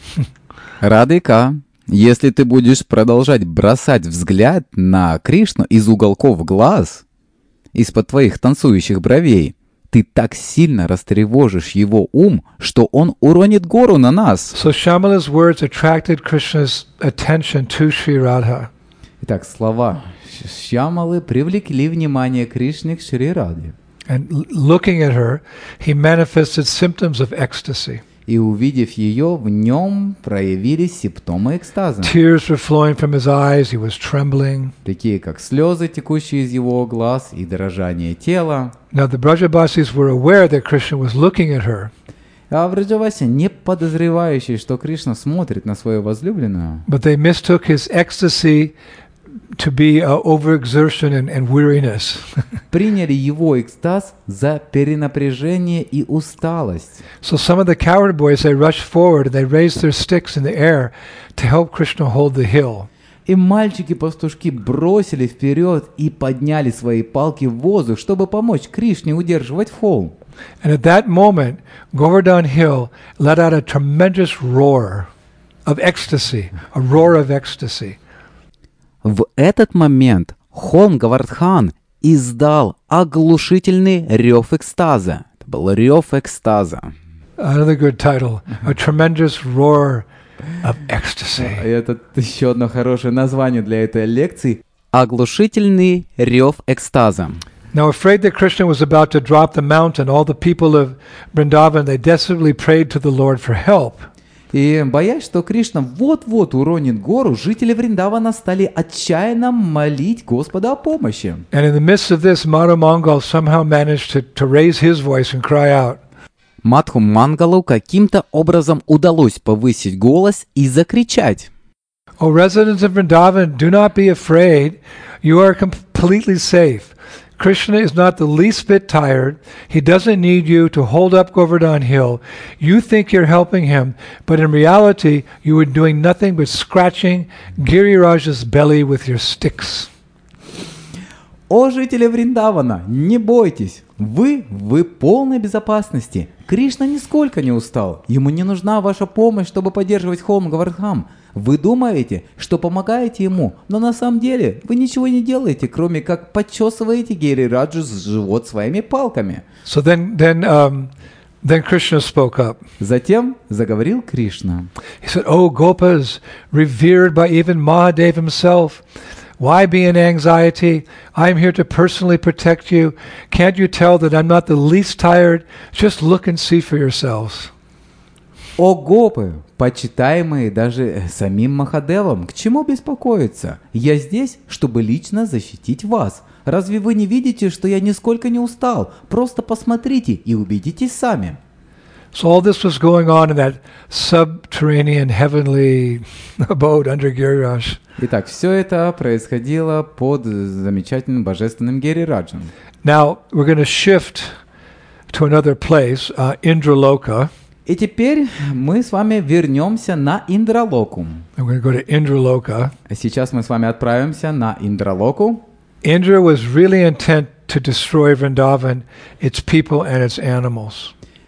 Радhika, если ты будешь продолжать бросать взгляд на Кришну из уголков глаз, из-под твоих танцующих бровей, ты так сильно растревожишь его ум, что он уронит гору на нас. So Shyamala's words attracted Krishna's attention to Sri Radha. Итак, слова Шьямалы привлекли внимание Кришны к Шри Радхе. And looking at her, he manifested symptoms of ecstasy. И увидев ее, в нем проявились симптомы экстаза. Tears were flowing from his eyes, he was trembling. Такие как слезы, текущие из его глаз, и дрожание тела. Now the Brajabasis were aware that Krishna was looking at her, А Враджаваси, не подозревающий, что Кришна смотрит на свою возлюбленную, but they mistook his ecstasy to be overexertion and weariness. приняли его экстаз за перенапряжение и усталость. So some of the coward boys, they rushed forward and they raised their sticks in the air to help Krishna hold the hill. И мальчики-пастушки бросили вперед и подняли свои палки в воздух, чтобы помочь Кришне удерживать холм. And at that moment, Govardhan Hill let out a tremendous roar of ecstasy, a roar of ecstasy. В этот момент холм Говардхан издал оглушительный рев экстаза. Это был рев экстаза. Another good title, a tremendous roar of ecstasy. Это еще одно хорошее название для этой лекции. Оглушительный рев экстаза. Now, afraid that Krishna was about to drop the mountain, all the people of Vrindavan, they desperately prayed to the Lord for help. И боясь, что Кришна вот-вот уронит гору, жители Вриндавана стали отчаянно молить Господа о помощи. And in the midst of this, Madhu Mangal somehow managed to raise his voice and cry out. Мадху Мангалу каким-то образом удалось повысить голос и закричать. O residents of Vrindavan, do not be afraid. You are completely safe. Krishna is not the least bit tired. He doesn't need you to hold up Govardhan Hill. You think you're helping him, but in reality, you are doing nothing but scratching Giriraj's belly with your sticks. О, жители Вриндавана, не бойтесь, вы в полной безопасности. Кришна нисколько не устал. Ему не нужна ваша помощь, чтобы поддерживать холм Говардхан. Вы думаете, что помогаете ему, но на самом деле вы ничего не делаете, кроме как подчесываете Гирираджу живот своими палками. So then Krishna spoke up. Затем заговорил Кришна. He said, "O Gopas, revered by even Mahadev himself, why be in anxiety? I am here to personally protect you. Can't you tell that I'm not the least tired? Just look and see for yourselves." О гопы, почитаемые даже самим Махадевом, к чему беспокоиться? Я здесь, чтобы лично защитить вас. Разве вы не видите, что я нисколько не устал? Просто посмотрите и убедитесь сами. So all this was going on in that subterranean heavenly abode under Giriraj. Итак, все это происходило под замечательным божественным Гирираджем. Now we're going to shift to another place, Indraloka. И теперь мы с вами вернемся на Индралоку. I'm going to go to Indraloka. А сейчас мы с вами отправимся на Индралоку. Indra was really intent to destroy Vrindavan, its people and its animals.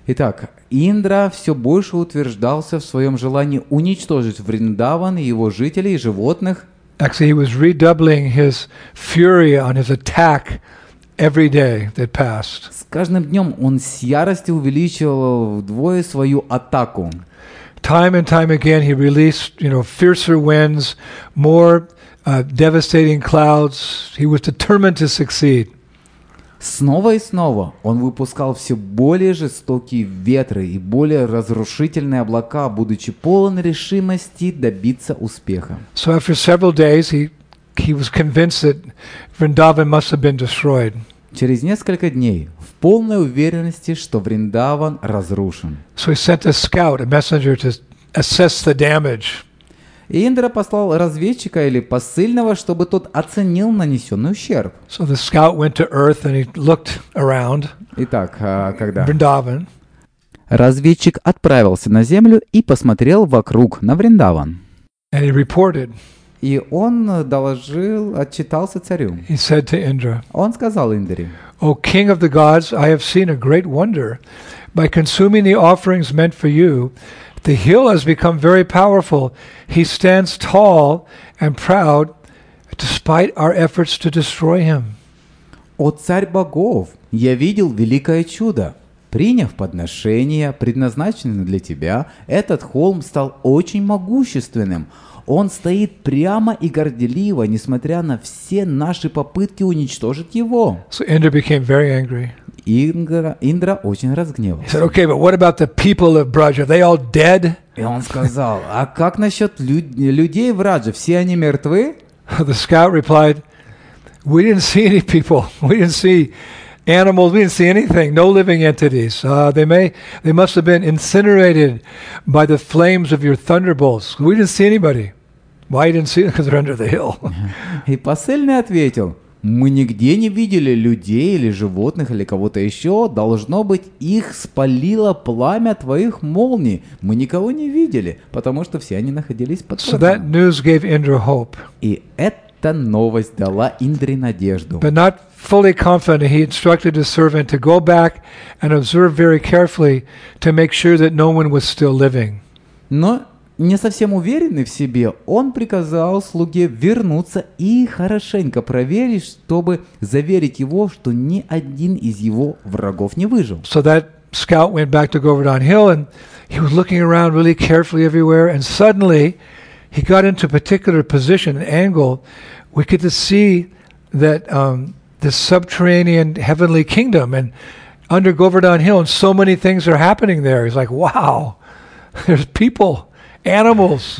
Итак, Индра все больше утверждался в своем желании уничтожить Вриндаван и его жителей и животных. Actually, he was redoubling his fury on his attack every day that passed. С каждым днем он с яростью увеличивал вдвое свою атаку. Time and time again, he released, fiercer winds, more devastating clouds. He was determined to succeed. Снова и снова он выпускал все более жестокие ветры и более разрушительные облака, будучи полон решимости добиться успеха. So after several days, he was convinced that Vrindavan must have been destroyed. Через несколько дней, в полной уверенности, что Вриндаван разрушен. So he sent a scout, a messenger, to assess the damage. И Индра послал разведчика или посыльного, чтобы тот оценил нанесенный ущерб. So the scout went to earth and he looked around Итак, когда Vrindavan. разведчик отправился на землю и посмотрел вокруг на Вриндаван. And he reported. И он отчитался царю. He said to Indra, Он сказал Индре: O king of the gods, I have seen a great wonder. By consuming the offerings meant for you, the hill has become very powerful. He stands tall and proud despite our efforts to destroy him. «О царь богов, я видел великое чудо. Приняв подношения, предназначенные для тебя, этот холм стал очень могущественным. Он стоит прямо и горделиво, несмотря на все наши попытки уничтожить его». So Indra became very angry. Индра очень He разгневался. said, okay, but what about the people of Braj? Are they all dead? И он сказал: «А как насчет людей в Радже? Все они мертвы?» The scout replied, we didn't see any people. We didn't see animals. We didn't see anything. No living entities. They must have been incinerated by the flames of your thunderbolts. We didn't see anybody. Why you didn't see them? Because they're under the hill. И посыльный ответил: «Мы нигде не видели людей или животных или кого-то еще. Должно быть, их спалило пламя твоих молний. Мы никого не видели, потому что все они находились под So that соком». news gave Indra hope. И эта новость дала Индре надежду. But not fully confident, he instructed his servant to go back and observe very carefully to make sure that no one was still living. Но не совсем уверенный в себе, он приказал слуге вернуться и хорошенько проверить, чтобы заверить его, что ни один из его врагов не выжил. So that scout went back to Govardhan Hill, and he was looking around really carefully everywhere, and suddenly he got into a particular position, an angle. We could just see that this subterranean heavenly kingdom, and under Govardhan Hill, and so many things are happening there. He's like, wow, there's people, animals.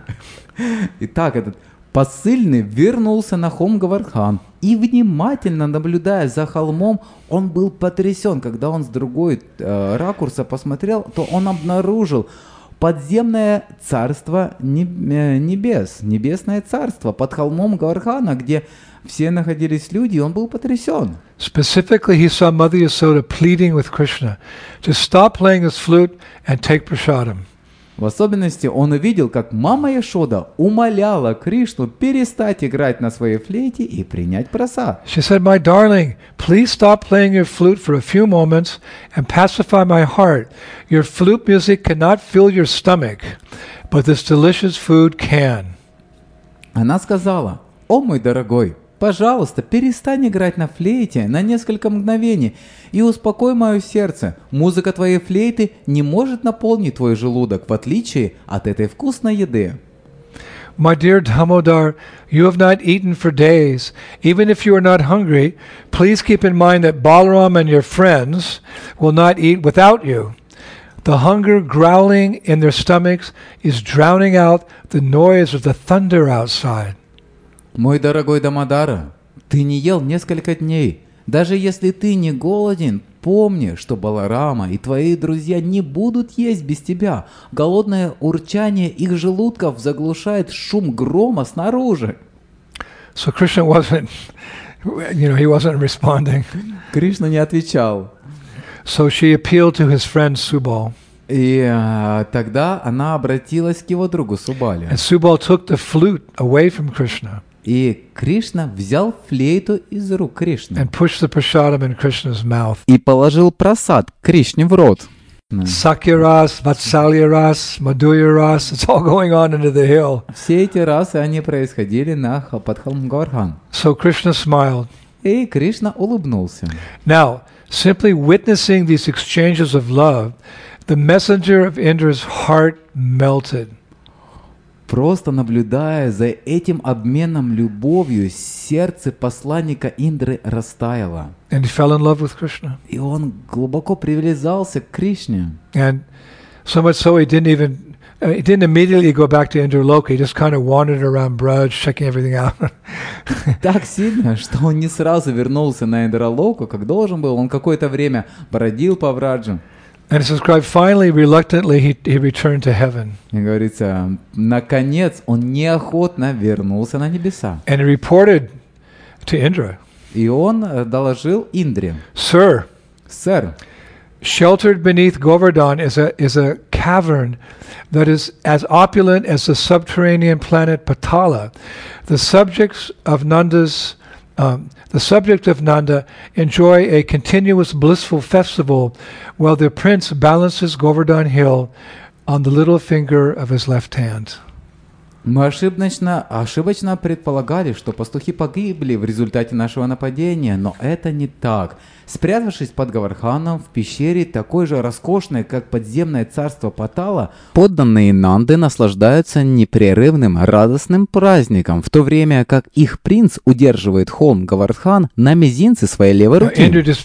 Итак, этот посыльный вернулся на холм Говардхан и, внимательно наблюдая за холмом, он был потрясен. Когда он с другой ракурса посмотрел, то он обнаружил подземное царство небес, небесное царство под холмом Говардхана, где все находились люди, и он был потрясен. Specifically, he saw Mother Yasoda pleading with Krishna to stop playing his flute and take prasadam. В особенности он увидел, как мама Яшода умоляла Кришну перестать играть на своей флейте и принять прасад. She said, my darling, please stop playing your flute for a few moments and pacify my heart. Your flute music cannot fill your stomach, but this delicious food can. Она сказала: «О мой дорогой, пожалуйста, перестань играть на флейте на несколько мгновений и успокой мое сердце. Музыка твоей флейты не может наполнить твой желудок, в отличие от этой вкусной еды». My dear Damodar, you have not eaten for days. Even if you are not hungry, please keep in mind that Balaram and your friends will not eat without you. The hunger growling in their stomachs is drowning out the noise of the thunder outside. Мой дорогой Дамодара, ты не ел несколько дней. Даже если ты не голоден, помни, что Баларама и твои друзья не будут есть без тебя. Голодное урчание их желудков заглушает шум грома снаружи. So Krishna wasn't, he wasn't responding. Кришна не отвечал. So she appealed to his friend Subal. И тогда она обратилась к его другу Субале. And Subal took the flute away from Krishna. И Кришна взял флейту из рук Кришны and pushed the prasadam in Krishna's mouth. и положил прасад Кришне в рот. Sakya ras, Vatsalya ras, Madhurya ras, it's all going on into the hill. Все эти расы, они происходили под холмом Говардхан. So Krishna smiled. И Кришна улыбнулся. Now, simply witnessing these exchanges of love, the messenger of Indra's heart melted. Просто наблюдая за этим обменом любовью, сердце посланника Индры растаяло. And he fell in love with Krishna. И он глубоко привязался к Кришне. And so much so he didn't immediately go back to Indraloka. He just kind of wandered around Braj, checking everything out. Так сильно, что он не сразу вернулся на Индралоку, как должен был. Он какое-то время бродил по Браджу. And it's described, finally, reluctantly, he returned to heaven. И говорится, наконец он неохотно вернулся на небеса. And he reported to Indra. И он доложил Индре. Sir, sheltered beneath Govardhan is a cavern that is as opulent as the subterranean planet Patala. The subject of Nanda enjoy a continuous blissful festival while their prince balances Govardhan hill on the little finger of his left hand. Мы ошибочно предполагали, что пастухи погибли в результате нашего нападения, но это не так. Спрятавшись под Говардханом в пещере, такой же роскошной, как подземное царство Патала, подданные Нанды наслаждаются непрерывным радостным праздником, в то время как их принц удерживает холм Говардхан на мизинце своей левой руки.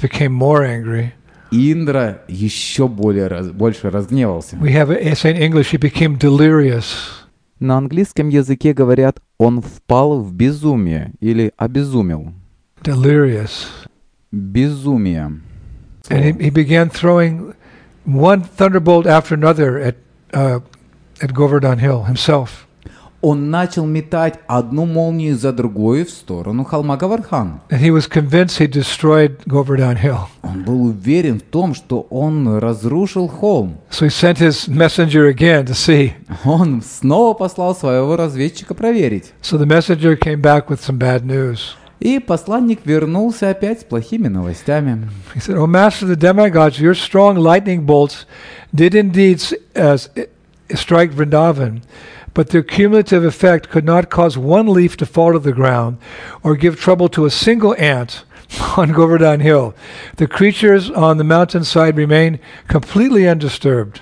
Индра еще больше разгневался. We have a say in English, he became delirious. На английском языке говорят, он впал в безумие или обезумел. Delirious. Безумие. And he began throwing one thunderbolt after another at Govardhan Hill himself. Он начал метать одну молнию за другой в сторону холма Говардхан. And he was convinced he destroyed Govardhan Hill. Он был уверен в том, что он разрушил холм. So he sent his messenger again to see. Он снова послал своего разведчика проверить. So the messenger came back with some bad news. И посланник вернулся опять с плохими новостями. He said, "O master of the demigods, your strong lightning bolts did indeed strike Vrindavan, but their cumulative effect could not cause one leaf to fall to the ground or give trouble to a single ant on Govardhan Hill. The creatures on the mountainside remain completely undisturbed."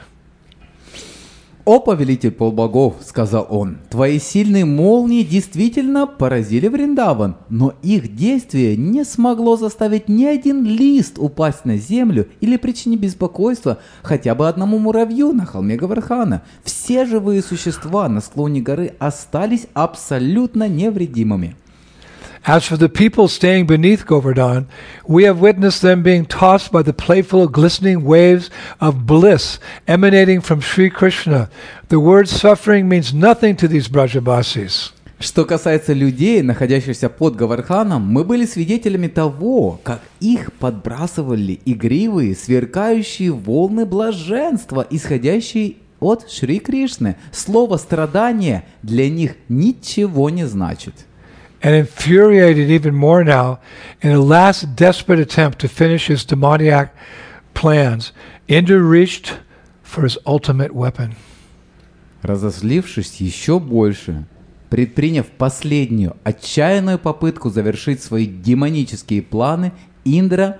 «О, повелитель полбогов, — сказал он, — твои сильные молнии действительно поразили Вриндаван, но их действие не смогло заставить ни один лист упасть на землю или причинить беспокойство хотя бы одному муравью на холме Говардхана. Все живые существа на склоне горы остались абсолютно невредимыми. As for the people staying beneath Govardhan, we have witnessed them being tossed by the playful, glistening waves of bliss emanating from Sri Krishna. The word suffering means nothing to these Brajabasis. Что касается людей, находящихся под Говардханом, мы были свидетелями того, как их подбрасывали игривые, сверкающие волны блаженства, исходящие от Шри Кришны. Слово «страдание» для них ничего не значит. And infuriated even more now, in a last desperate attempt to finish his demoniac plans, Indra reached for his ultimate weapon. Разозлившись еще больше, предприняв последнюю отчаянную попытку завершить свои демонические планы, Индра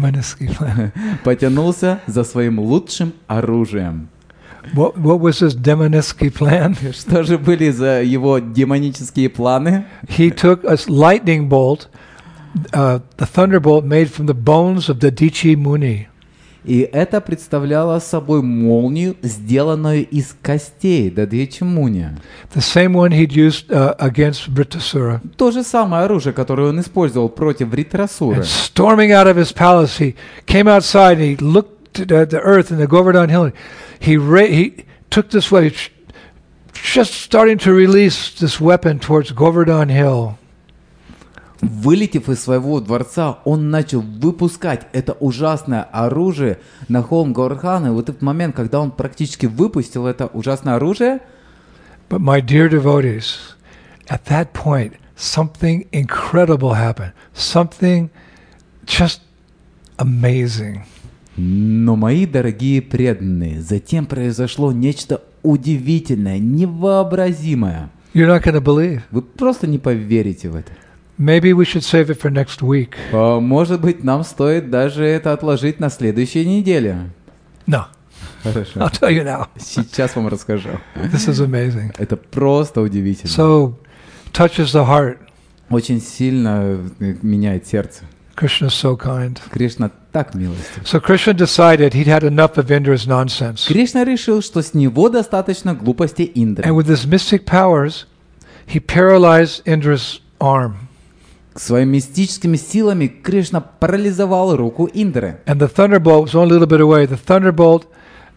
потянулся за своим лучшим оружием. What was his demonic plan? Что же были за его демонические планы? He took a lightning bolt, the thunderbolt made from the bones of Dadichi Muni. И это представляло собой молнию, сделанную из костей Дадичи Муни. The same one he'd used against Vritrasura. То же самое оружие, которое он использовал против Вритрасуры. Storming out of his palace, he came outside and he looked at the earth and the Govardhan hill. He took this way, just starting to release this weapon towards Govardhan Hill. Вылетев из своего дворца, он начал выпускать это ужасное оружие на холм Говардхана. И вот этот момент, когда он практически выпустил это ужасное оружие. But my dear devotees, at that point, something incredible happened. Something just amazing. Но, мои дорогие преданные, затем произошло нечто удивительное, невообразимое. You're not going to believe. Вы просто не поверите в это. Maybe we should save it for next week. Может быть, нам стоит даже это отложить на следующей неделе. No, Хорошо. I'll tell you now. Сейчас вам расскажу. This is amazing. Это просто удивительно. So, touches the heart. Очень сильно меняет сердце. Krishna is so kind. Кришна так милостив. So Krishna decided he'd had enough of Indra's nonsense. Кришна решил, что с него достаточно глупости Индры. And with his mystic powers, he paralyzed Indra's arm. Своими мистическими силами Кришна парализовал руку Индры. And the thunderbolt was only a little bit away. The thunderbolt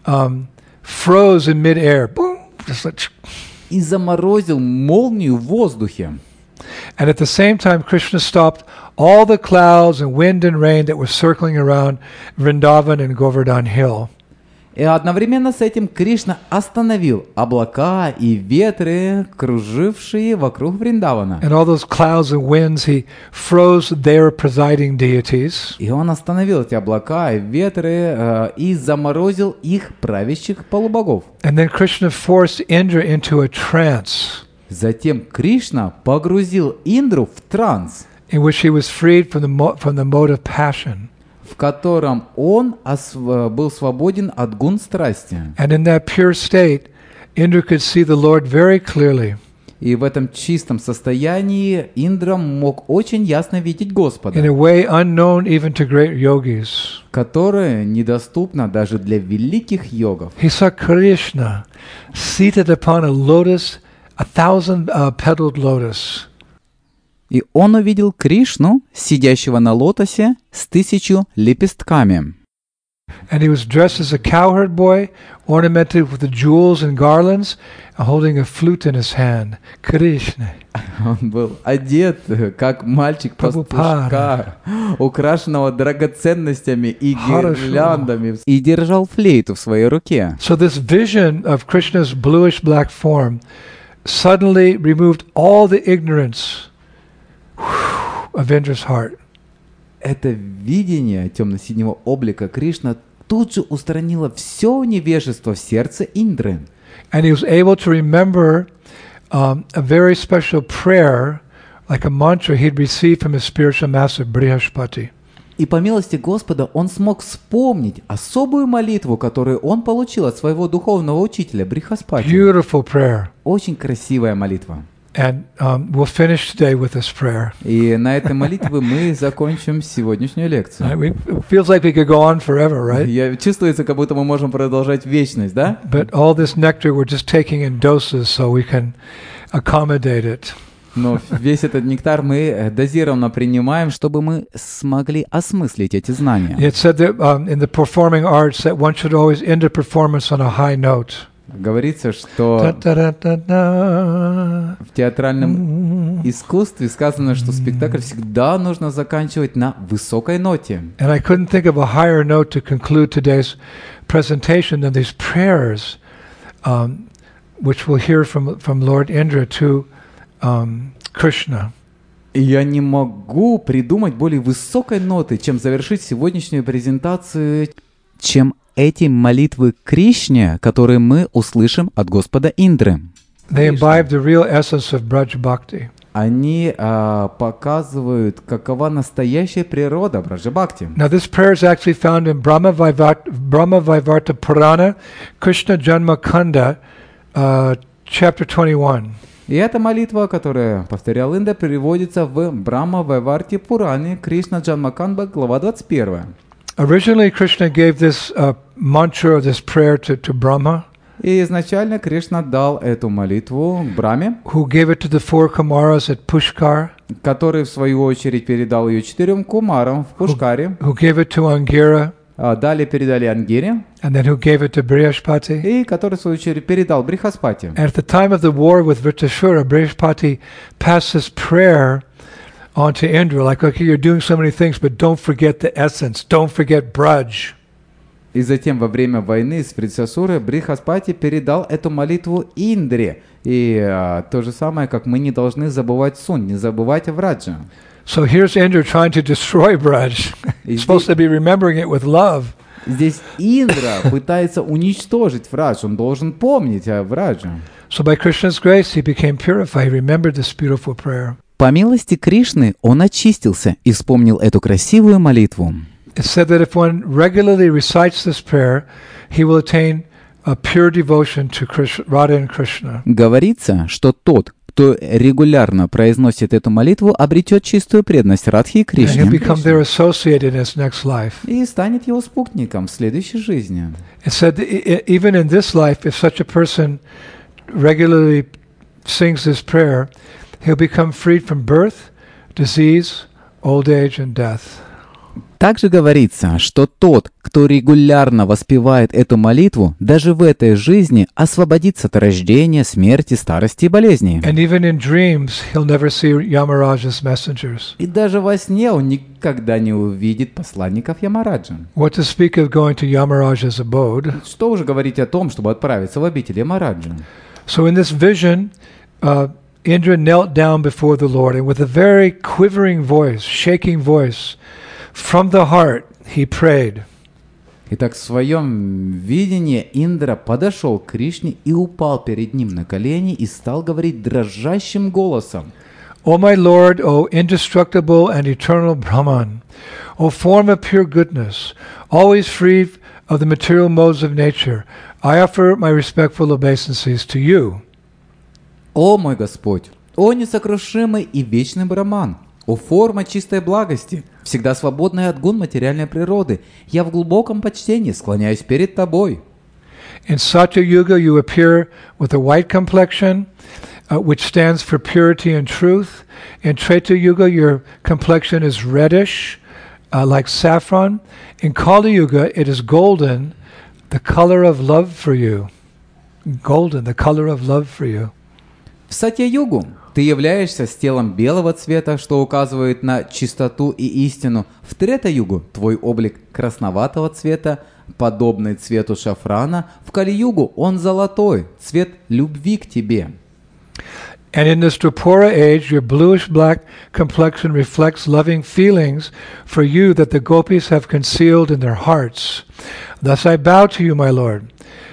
froze in midair. Boom! Just like, И заморозил молнию в воздухе. and at the same time, Krishna stopped all the clouds and wind and rain that were circling around Vrindavan and Govardhan Hill. И одновременно с этим Кришна остановил облака и ветры, кружившие вокруг Вриндавана. And all those clouds and winds, he froze their presiding deities. И он остановил эти облака и ветры и заморозил их правящих полубогов. And then Krishna forced Indra into a trance Затем Кришна погрузил Индру в транс, in which he was freed from the mode of passion. в котором он был свободен от гун страсти. And in that pure state, Indra could see the Lord very clearly. И в этом чистом состоянии Индра мог очень ясно видеть Господа, In a way unknown even to great yogis. которое недоступно даже для великих йогов. He saw Krishna seated upon a lotus, 1,000-petaled lotus. И он увидел Кришну, сидящего на лотосе с 1000 лепестками. And he was dressed as a cowherd boy, ornamented with the jewels and garlands, and holding a flute in his hand. Krishna. Он был одет, как мальчик-пастушка, украшенного драгоценностями и гирляндами, и держал флейту в своей руке. So this vision of Krishna's bluish-black form suddenly removed all the ignorance of Indra's heart. Это видение темно-синего облика Кришна тут же устранило все невежество в сердце Индры. And he was able to remember a very special prayer, like a mantra he'd received from his spiritual master Brihaspati. И по милости Господа он смог вспомнить особую молитву, которую он получил от своего духовного учителя Брихаспати. Beautiful prayer. Очень красивая молитва. And we'll finish today with this prayer. И на этой молитве мы закончим сегодняшнюю лекцию. It feels like we could go on forever, right? Чувствуется, как будто мы можем продолжать вечность, да? But all this nectar we're just taking in doses so we can accommodate it. Но весь этот нектар мы дозированно принимаем, чтобы мы смогли осмыслить эти знания. It said that in the performing arts that one should always end a performance on a high note. Говорится, что Da-da-da-da-da. в театральном искусстве сказано, что спектакль всегда нужно заканчивать на высокой ноте. And I couldn't think of a higher note to conclude today's presentation than these prayers, which we'll hear from Lord Indra to Krishna. И я не могу придумать более высокой ноты, чем завершить сегодняшнюю презентацию, чем эти молитвы Кришне, которые мы услышим от Господа Индры. They imbibe the real essence of Braj Bhakti. Они показывают, какова настоящая природа Браджа-бхакти. Now this prayer is actually found in Brahma Vaivarta Purana, Krishna Janma Kanda, chapter 21. И эта молитва, которую повторял Индра, переводится в Брахма Вайварти Пуране, Кришна Джанмаканда, глава 21. Originally, Krishna gave this mantra, this prayer to Brahma, И изначально Кришна дал эту молитву Брахме, who gave it to the 4 Kumaras at Pushkar, который в свою очередь передал ее 4 кумарам в Пушкаре, who gave it to Angira, далее передали Ангире, and then who gave it to Brihaspati. и который в свою очередь передал Брихаспати. And at the time of the war with Vritrashura, Brihaspati passed this prayer on to Indra, like, okay, you're doing so many things, but don't forget the essence, don't forget Braj. И затем во время войны с Вритрашурой Брихаспати передал эту молитву Индре. И то же самое, как мы не должны забывать Сунь, не забывать Враджа. So here's Indra trying to destroy Braj. He's supposed to be remembering it with love. Здесь Индра пытается уничтожить Врадж, он должен помнить о Врадже. So by Krishna's grace, he became purified. He remembered this beautiful prayer. По милости Кришны он очистился и вспомнил эту красивую молитву. It's said that if one regularly recites this prayer, he will attain a pure devotion to Krishna, Radha and Krishna. Говорится, что тот, кто регулярно произносит эту молитву, обретет чистую преданность Радхи и And he'll Кришне become their associate in his next life. и станет его спутником в следующей жизни. It said that even in this life, if such a person regularly sings this prayer, he'll become freed from birth, disease, old age, and death. Также говорится, что тот, кто регулярно воспевает эту молитву, даже в этой жизни освободится от рождения, смерти, старости и болезней. And even in dreams, he'll never see Yamaraja's messengers. И даже во сне он никогда не увидит посланников Ямараджа. What to speak of going to Yamaraja's abode? Что уже говорить о том, чтобы отправиться в обитель Ямараджа? So in this vision, Indra knelt down before the Lord, and with a very quivering voice, shaking voice, from the heart, he prayed. Итак, в своем видении Индра подошел к Кришне и упал перед ним на колени и стал говорить дрожащим голосом. O my Lord, O indestructible and eternal Brahman, O form of pure goodness, always free of the material modes of nature, I offer my respectful obeisances to you. О мой Господь, о несокрушимый и вечный Браман, о форма чистой благости, всегда свободная от гун материальной природы, я в глубоком почтении склоняюсь перед Тобой. In Satya Yuga, you appear with a white complexion, which stands for purity and truth. In Treta Yuga, your complexion is reddish, like saffron. In Kali Yuga, it is golden, the color of love for you. Golden, the color of love for you. В Сатья-югу ты являешься с телом белого цвета, что указывает на чистоту и истину. В Трета-югу твой облик красноватого цвета, подобный цвету шафрана. В Кали-югу он золотой, цвет любви к тебе. And in this Dwapara age, your bluish-black complexion reflects loving feelings for you that the gopis have concealed in their hearts. Thus I bow to you, my Lord,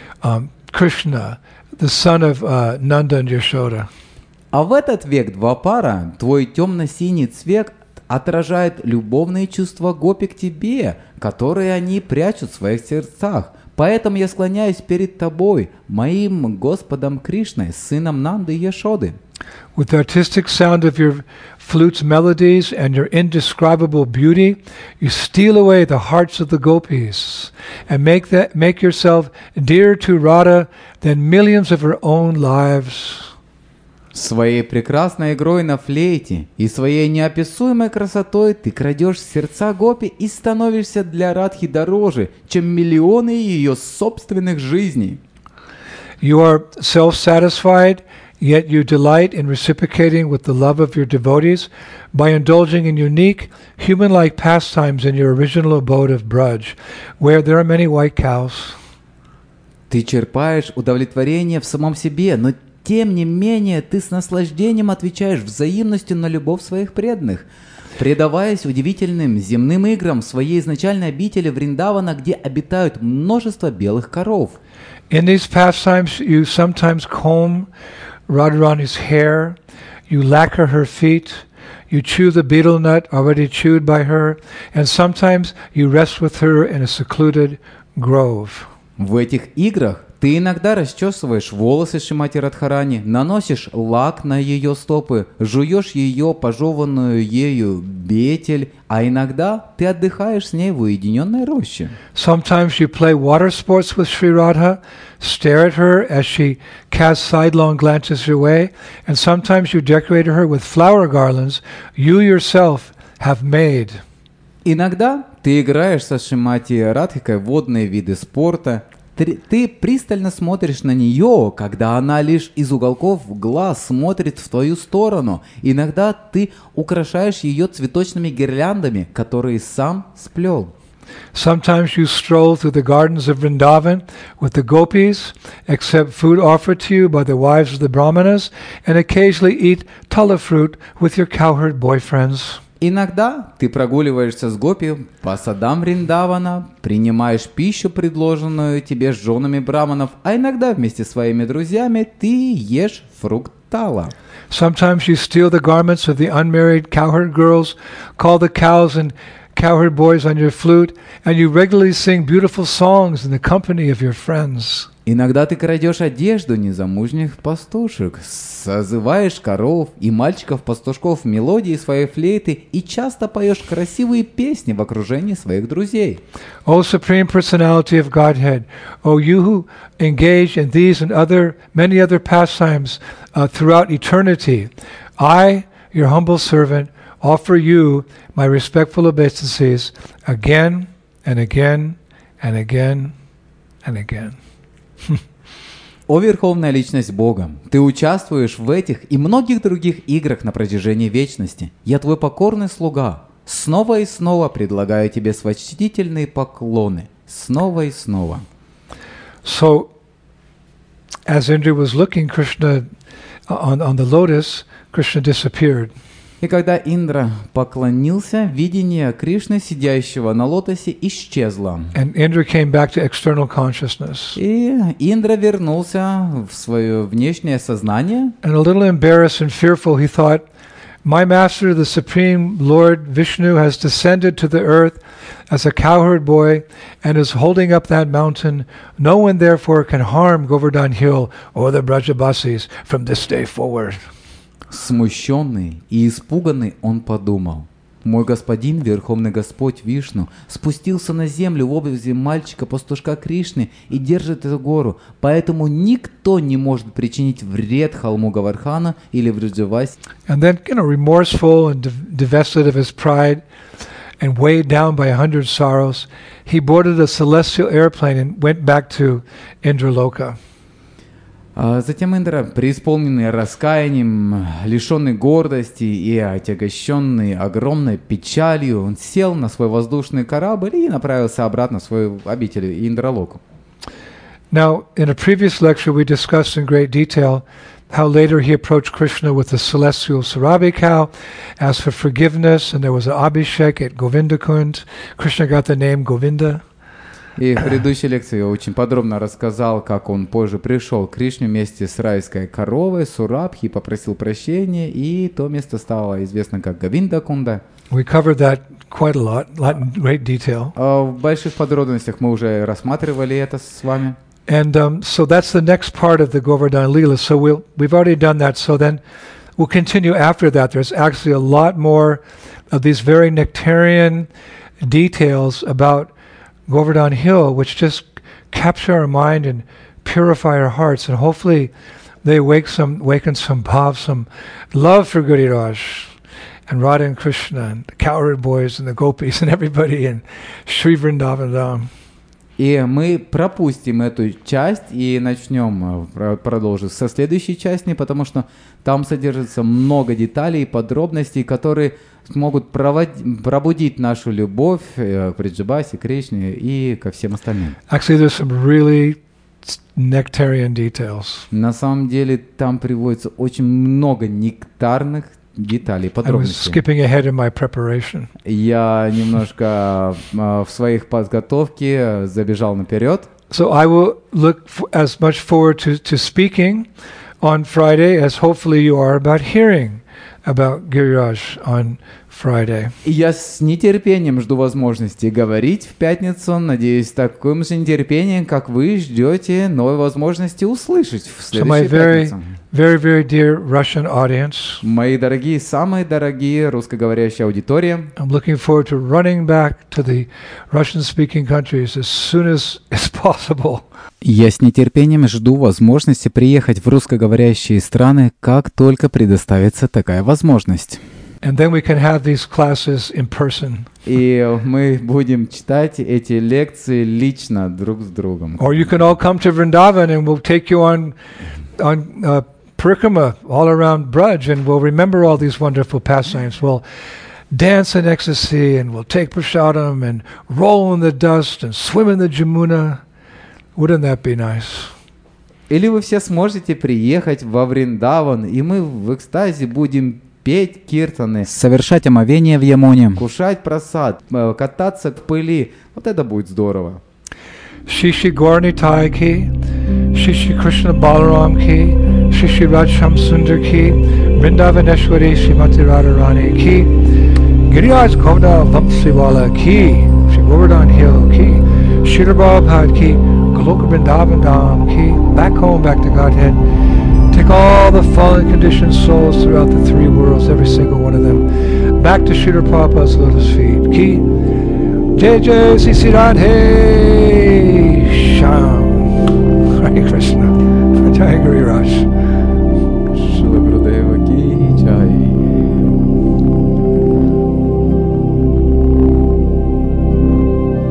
Krishna, the son of Nanda and Yashoda. А в этот век Двапара твой темно-синий цвет отражает любовные чувства гопи к тебе, которые они прячут в своих сердцах. Поэтому я склоняюсь перед тобой, моим Господом Кришной, сыном Нанды и Яшоды. With the artistic sound of your flute's melodies and your indescribable beauty, you steal away the hearts of the gopis and make yourself dearer to Radha than millions of her own lives. Своей прекрасной игрой на флейте и своей неописуемой красотой ты крадешь сердца гопи и становишься для Радхи дороже, чем миллионы ее собственных жизней. You are self-satisfied, yet you delight in reciprocating with the love of your devotees by indulging in unique, human-like pastimes in your original abode of Braj, where there are many white cows. Ты черпаешь удовлетворение в самом себе, но тем не менее ты с наслаждением отвечаешь взаимностью на любовь своих преданных, предаваясь удивительным земным играм в своей изначальной обители Вриндавана, где обитают множество белых коров. In these pastimes, you sometimes comb Radharani's hair, you lacquer her feet, you chew the betel nut already chewed by her, and sometimes you rest with her in a secluded grove. В этих играх ты иногда расчесываешь волосы Шримати Радхарани, наносишь лак на ее стопы, жуешь ее пожеванную ею бетель, а иногда ты отдыхаешь с ней в уединенной роще. Sometimes you play water sports with Sri Radha, stare at her as she casts sidelong glances your way, and sometimes you decorate her with flower garlands you yourself have made. Иногда ты играешь со Шримати Радхикой в водные виды спорта. Ты пристально смотришь на нее, когда она лишь из уголков глаз смотрит в твою сторону. Иногда ты украшаешь ее цветочными гирляндами, которые сам сплел. Sometimes you stroll through the gardens of Vrindavan with the gopis, accept food offered to you by the wives of the brahmanas, and occasionally eat tala fruit with your cowherd boyfriends. Иногда ты прогуливаешься с гопи по садам Вриндавана, принимаешь пищу, предложенную тебе с женами браманов, а иногда вместе с своими друзьями ты ешь фрукт тала. Sometimes you steal the garments of the unmarried cowherd girls, call the cows and cowherd boys on your flute, and you regularly sing beautiful songs in the company of your friends. Иногда ты крадешь одежду незамужних пастушек, созываешь коров и мальчиков-пастушков в мелодии своей флейты и часто поешь красивые песни в окружении своих друзей. O Supreme Personality of Godhead, O you who engage in these and many other pastimes throughout eternity, I, your humble servant, offer you my respectful obeisances again and again and again and again. О Верховная Личность Бога, ты участвуешь в этих и многих других играх на протяжении вечности. Я твой покорный слуга. Снова и снова предлагаю тебе почтительные поклоны. Снова и снова. So, as Indra was looking Krishna on the lotus, Krishna disappeared. И когда Индра поклонился, видение Кришны, сидящего на лотосе, исчезло. And Indra came back to external consciousness. И Индра вернулся в свое внешнее сознание. And a little embarrassed and fearful, he thought, my master, the Supreme Lord Vishnu, has descended to the earth as a cowherd boy and is holding up that mountain. No one therefore can harm Govardhan Hill or the Brajabasis from this day forward. Смущенный и испуганный он подумал: «Мой господин, Верховный Господь Вишну, спустился на землю в образе мальчика-пастушка Кришны и держит эту гору, поэтому никто не может причинить вред холму Гавардхана или Враджаваси». And then, remorseful and divested of his pride and weighed down by 100 sorrows, he boarded a celestial airplane and went back to Indraloka. Затем Индра, преисполненный раскаянием, лишенный гордости и отягощенный огромной печалью, он сел на свой воздушный корабль и направился обратно в свою обитель Индралоку. Now, in a previous lecture, we discussed in great detail how later he approached Krishna with the celestial Sarabi cow, asked for forgiveness, and there was an Abhishek at Govindakund. Krishna got the name Govinda. И в предыдущей лекции я очень подробно рассказал, как он позже пришел к Кришне вместе с райской коровой, Сурабхи, попросил прощения, и то место стало известно как Говиндакунда. We covered that quite a lot in great detail. В больших подробностях мы уже рассматривали это с вами. And so that's the next part of the Govardhan Leela. So we've already done that. So then we'll continue after that. There's actually a lot more of these very nectarian details about Govardhan Hill, which just capture our mind and purify our hearts, and hopefully they awaken some bhav, some love for Giriraj and Radha and Krishna and the cowherd boys and the gopis and everybody in Sri Vrindavan Dham. И мы пропустим эту часть и начнем продолжить со следующей части, потому что там содержится много деталей и подробностей, которые смогут пробудить нашу любовь к Враджабасе, Кришне и ко всем остальным. Actually, there's some really nectarian details. На самом деле там приводится очень много нектарных деталей, I was подробностей. skipping ahead in my preparation. Я немножко в своих подготовке забежал наперед. So I will look as much forward to speaking on Friday as hopefully you are about hearing about Giriraj on Friday. И я с нетерпением жду возможности говорить в пятницу. Надеюсь, таким же нетерпением, как вы ждете новой возможности услышать в So my следующую пятницу. very, very dear Russian audience, Мои дорогие, самые дорогие русскоговорящие аудитории, I'm looking forward to running back to the Russian-speaking countries as soon as is possible. я с нетерпением жду возможности приехать в русскоговорящие страны, как только предоставится такая возможность. And then we can have these classes in person. И мы будем читать эти лекции лично друг с другом. Or you can all come to Vrindavan and we'll take you on parikrama all around Braj, and we'll remember all these wonderful pastimes. We'll dance in ecstasy, and we'll take prasadam and roll in the dust and swim in the Jamuna. Wouldn't that be nice? Или вы все сможете приехать во Вриндаван, и мы в экстазе будем петь киртаны, совершать омовение в Ямоне, кушать прасад, кататься в пыли. Вот это будет здорово. Shishi Gaurnitai ki, Shishi Krishna Balaram ki, Shishi Radham Sundar ki, Vrindavaneshwari Srimati Radharani ki, Giriraj Govda Vamsiwala ki, Shri Govardhan Hill ki, Srila Prabhupada ki, Goloka Vrindavan Dham ki, back home, back to Godhead. Take all the fallen conditioned souls throughout the three worlds, every single one of them, back to Srila Prabhupada's lotus feet. Ki, Jai Jai Sisi Radhe Sham. Hare Krishna. Jai Giriraj.